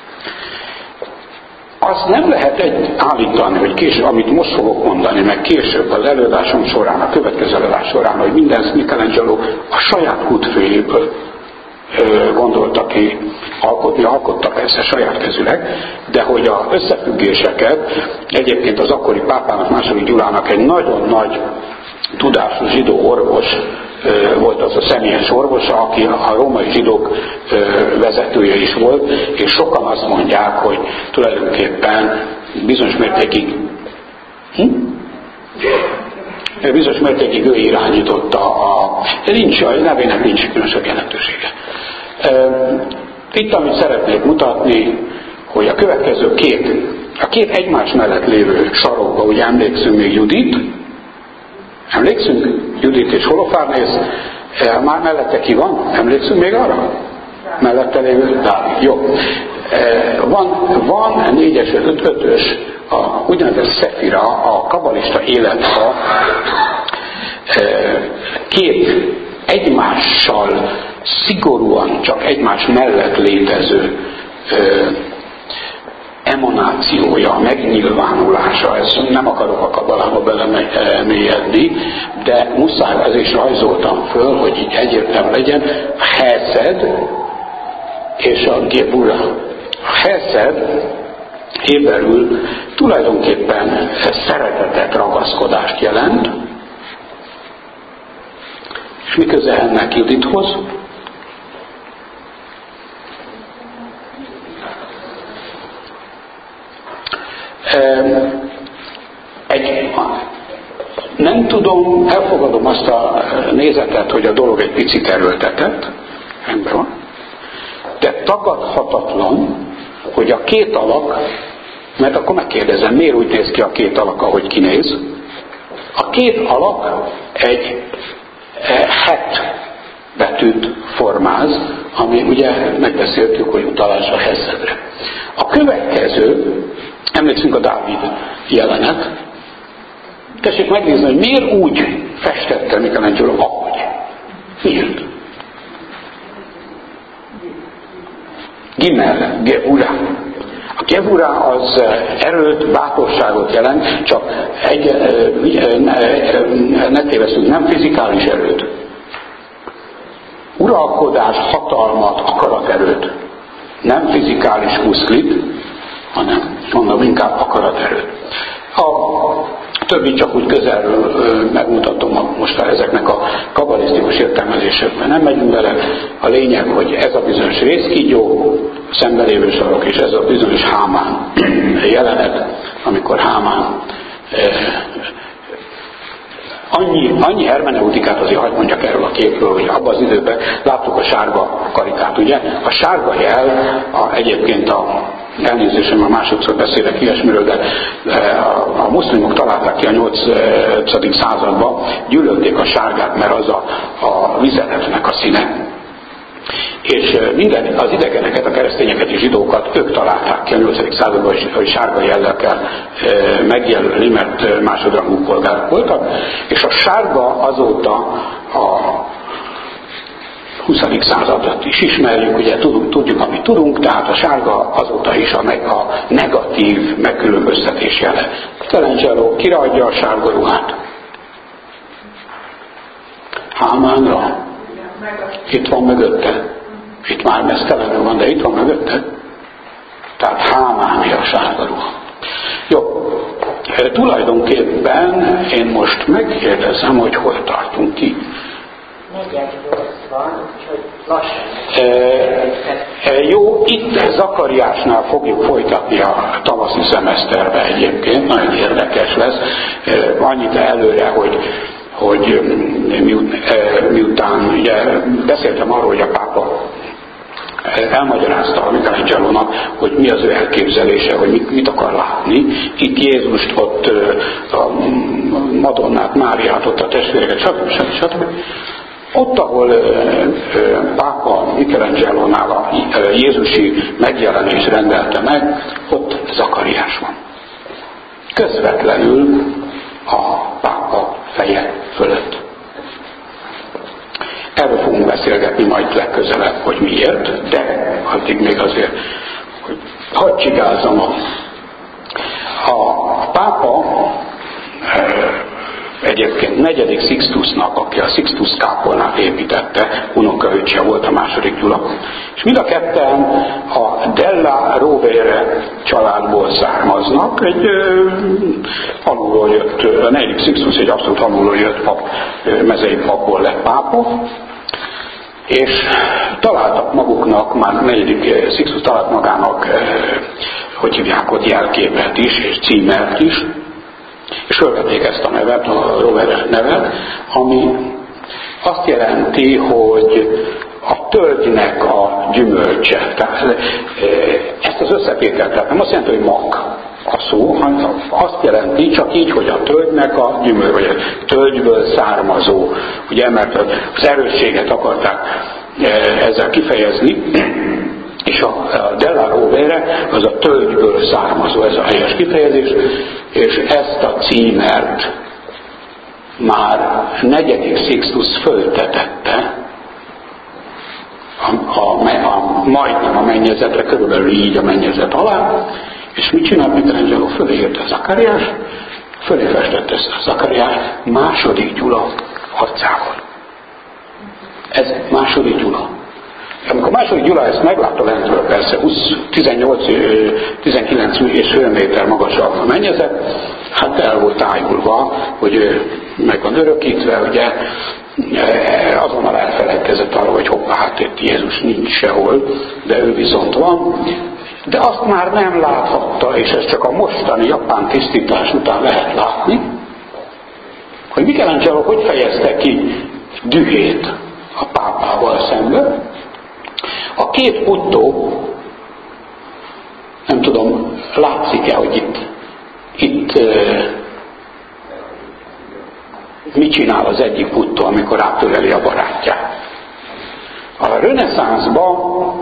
Azt nem lehet egy állítani, hogy később, amit most fogok mondani, meg később az előadásom során, a következő előadás során, hogy minden Michelangelo a saját kútfőjéből gondolta ki, alkotni, alkotta persze saját kezüleg, de hogy az összefüggéseket egyébként az akkori pápának, második Gyulának egy nagyon nagy tudású zsidó orvos volt, az a személyes orvosa, aki a római zsidók vezetője is volt, és sokan azt mondják, hogy tulajdonképpen bizonyos mértékig hm? bizonyos mértékig ő irányította a... Nincs, a nevének nincs különösebb jelentősége. Itt, amit szeretnék mutatni, hogy a következő két, a két egymás mellett lévő sarokba, ugye emlékszünk még Judit, emlékszünk? Judit és Holofárnész, már mellette ki van? Emlékszünk még arra? Mellette lévő Dávid. Jó. Van, van négyes, öt, ötös, a úgynevezett szefira, a kabalista életben két egymással szigorúan csak egymás mellett létező emanációja, megnyilvánulása, ezt nem akarok a kabalába belemélyedni, de muszáj, ez is rajzoltam föl, hogy így egyértelmű legyen, a Heszed és a Gebura. A Heszed héberül tulajdonképpen szeretetet, ragaszkodást jelent, és mi köze ennek Judithoz? Egy, nem tudom, elfogadom azt a nézetet, hogy a dolog egy picit erőltetett, rendben van, de tagadhatatlan, hogy a két alak, mert akkor megkérdezem, miért úgy néz ki a két alak, ahogy kinéz? A két alak egy het betűt formáz, ami ugye megbeszéltük, hogy utalás a Heszedre. A következő, emlékszünk a Dávid jelenet, tessék megnézni, hogy miért úgy festette Michelangelo, ahogy. Miért? Gimel, Gevura. A Gevura az erőt, bátorságot jelent, csak egy, ne tévesszünk, nem fizikális erőt. Uralkodás, hatalmat, akaraterőt. Nem fizikális muszklit, hanem mondom inkább akaraterőt. A többi csak úgy közelről megmutatom most ezeknek a kabalisztikus értelmezésekben. Nem megyünk bele. A lényeg, hogy ez a bizonyos részkígyó, szembelévő sarok, és ez a bizonyos Hámán jelenet, amikor Hámán Annyi, annyi hermeneutikát azért hagyd mondjak erről a képről, hogy abban az időben láttuk a sárga karikát, ugye? A sárga jel, a, egyébként a elnézésem, már másodszor beszélek ilyesmiről, de a, a muszlimok találták ki a nyolcadik században, gyűlölték a sárgát, mert az a, a vizeletnek a színe. És minden, az idegeneket, a keresztényeket és zsidókat ők találták ki a nyolcadik században, hogy sárga jellel kell megjelölni, mert másodrangú polgárok voltak, és a sárga azóta a huszadik századat is ismerjük, ugye tudjuk, tudjuk, amit tudunk, tehát a sárga azóta is a, a negatív megkülönböztetés jele. Michelangelo kiradja a sárga ruhát. Hámánra. Itt van mögötte. Itt már mesztelenül van, de itt van mögötte. Tehát Hámáné a sárga ruha. Jó. E, tulajdonképpen én most megkérdezem, hogy hol tartunk ki. E, e, jó, itt Zakariásnál fogjuk folytatni a tavaszi szemeszterbe egyébként. Nagyon érdekes lesz. E, annyit előre, hogy hogy miután ugye beszéltem arról, hogy a pápa elmagyarázta a Michelangelo-nak, hogy mi az ő elképzelése, hogy mit, mit akar látni. Itt Jézust, ott a Madonnát, Máriát, ott a testvéreket, stb. stb. stb. Ott, ahol pápa Michelangelo-nál a jézusi megjelenés rendelte meg, ott Zakariás van. Közvetlenül a pápa feje fölött. Erről fogunk beszélgetni majd legközelebb, hogy miért, de addig még azért, hogy hadd csigázzam a, a pápa egyébként negyedik Sixtusnak, aki a Sixtus kápolnát építette, unokaöccse volt a második Gyula. És mind a ketten a Della Rovere családból származnak, egy ö, alulról jött, a negyedik Sixtus egy abszolút alulról jött pap, mezei papból lett pápa, és találtak maguknak, már negyedik Sixtus talált magának, hogy hívják ott, jelképet is, és címert is, és fölvették ezt a nevet, a Rover nevet, ami azt jelenti, hogy a tölgynek a gyümölcse. Tehát ezt az összetételt, tehát nem azt jelenti, hogy mak a szó, hanem azt jelenti csak így, hogy a tölgynek a gyümölcs, vagy a tölgyből származó, ugye, mert az erősséget akarták ezzel kifejezni, és a della rovere az a tölgyből származó, ez a helyes kifejezés, és ezt a címert már negyedik Sixtus föltetette a, a, a, majdnem a mennyezetre, körülbelül így a mennyezet alá, és mit csinált Michelangelo? Fölé írta Zakariás, fölé festette Zakariás második Gyula arcával. Ez második Gyula. Amikor második Gyula ezt meglátta lentről, persze tizennyolc-tizenkilenc és fél méter magasabb a mennyezet, hát el volt tájulva, hogy ő meg van örökítve, ugye, azonnal elfeledkezett arra, hogy hoppá, hát itt Jézus nincs sehol, de ő viszont van. De azt már nem láthatta, és ez csak a mostani japán tisztítás után lehet látni, hogy Michelangelo hogy fejezte ki dühét a pápával szemben. A két puttó, nem tudom, látszik-e, hogy itt, itt mit csinál az egyik puttó, amikor átöleli a barátját. A reneszánszban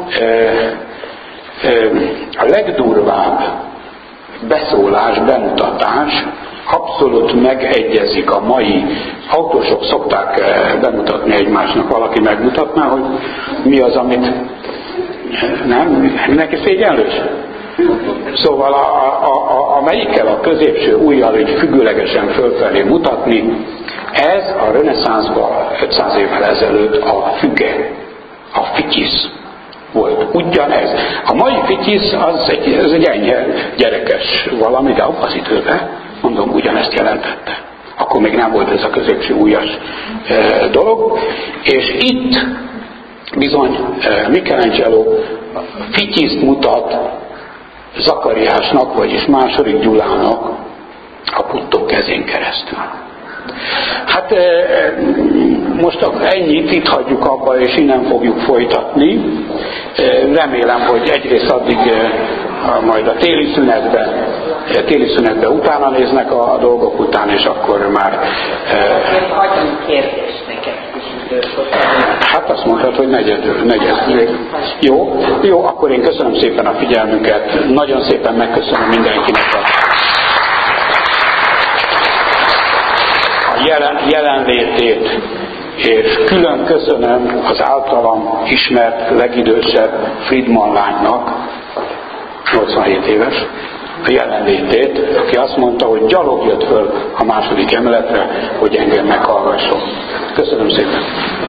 a legdurvább beszólás, bemutatás abszolút megegyezik a mai autósok szokták bemutatni egymásnak, valaki megmutatná, hogy mi az, amit nem, mindenki szégyenlős. Szóval a, a, a, amelyikkel a középső ujjal így függőlegesen fölfelé mutatni, ez a reneszánszban ötszáz évvel ezelőtt a füge, a fityis volt. Ugyanez. A mai fityis az egy, ez egy enyhe gyerekes valami, de abban az időben, mondom, ugyanezt jelentette. Akkor még nem volt ez a középső ujjas e, dolog. És itt bizony e, Michelangelo fityiszt mutat Zakariásnak, vagyis második Gyulának a puttó kezén keresztül. Hát most ennyit itt hagyjuk abba, és innen fogjuk folytatni. Remélem, hogy egyrészt addig majd a téli szünetben, téli szünetben utána néznek a dolgok után, és akkor már... Hagyjunk kérdést neked kis Hát azt mondtad, hogy negyed, negyed. Jó, jó, akkor én köszönöm szépen a figyelmüket. Nagyon szépen megköszönöm mindenkinek a Jelen, jelenlétét, és külön köszönöm az általam ismert legidősebb Friedman lánynak, nyolcvanhét éves, a jelenlétét, aki azt mondta, hogy gyalog jött föl a második emeletre, hogy engem meghallgasson. Köszönöm szépen!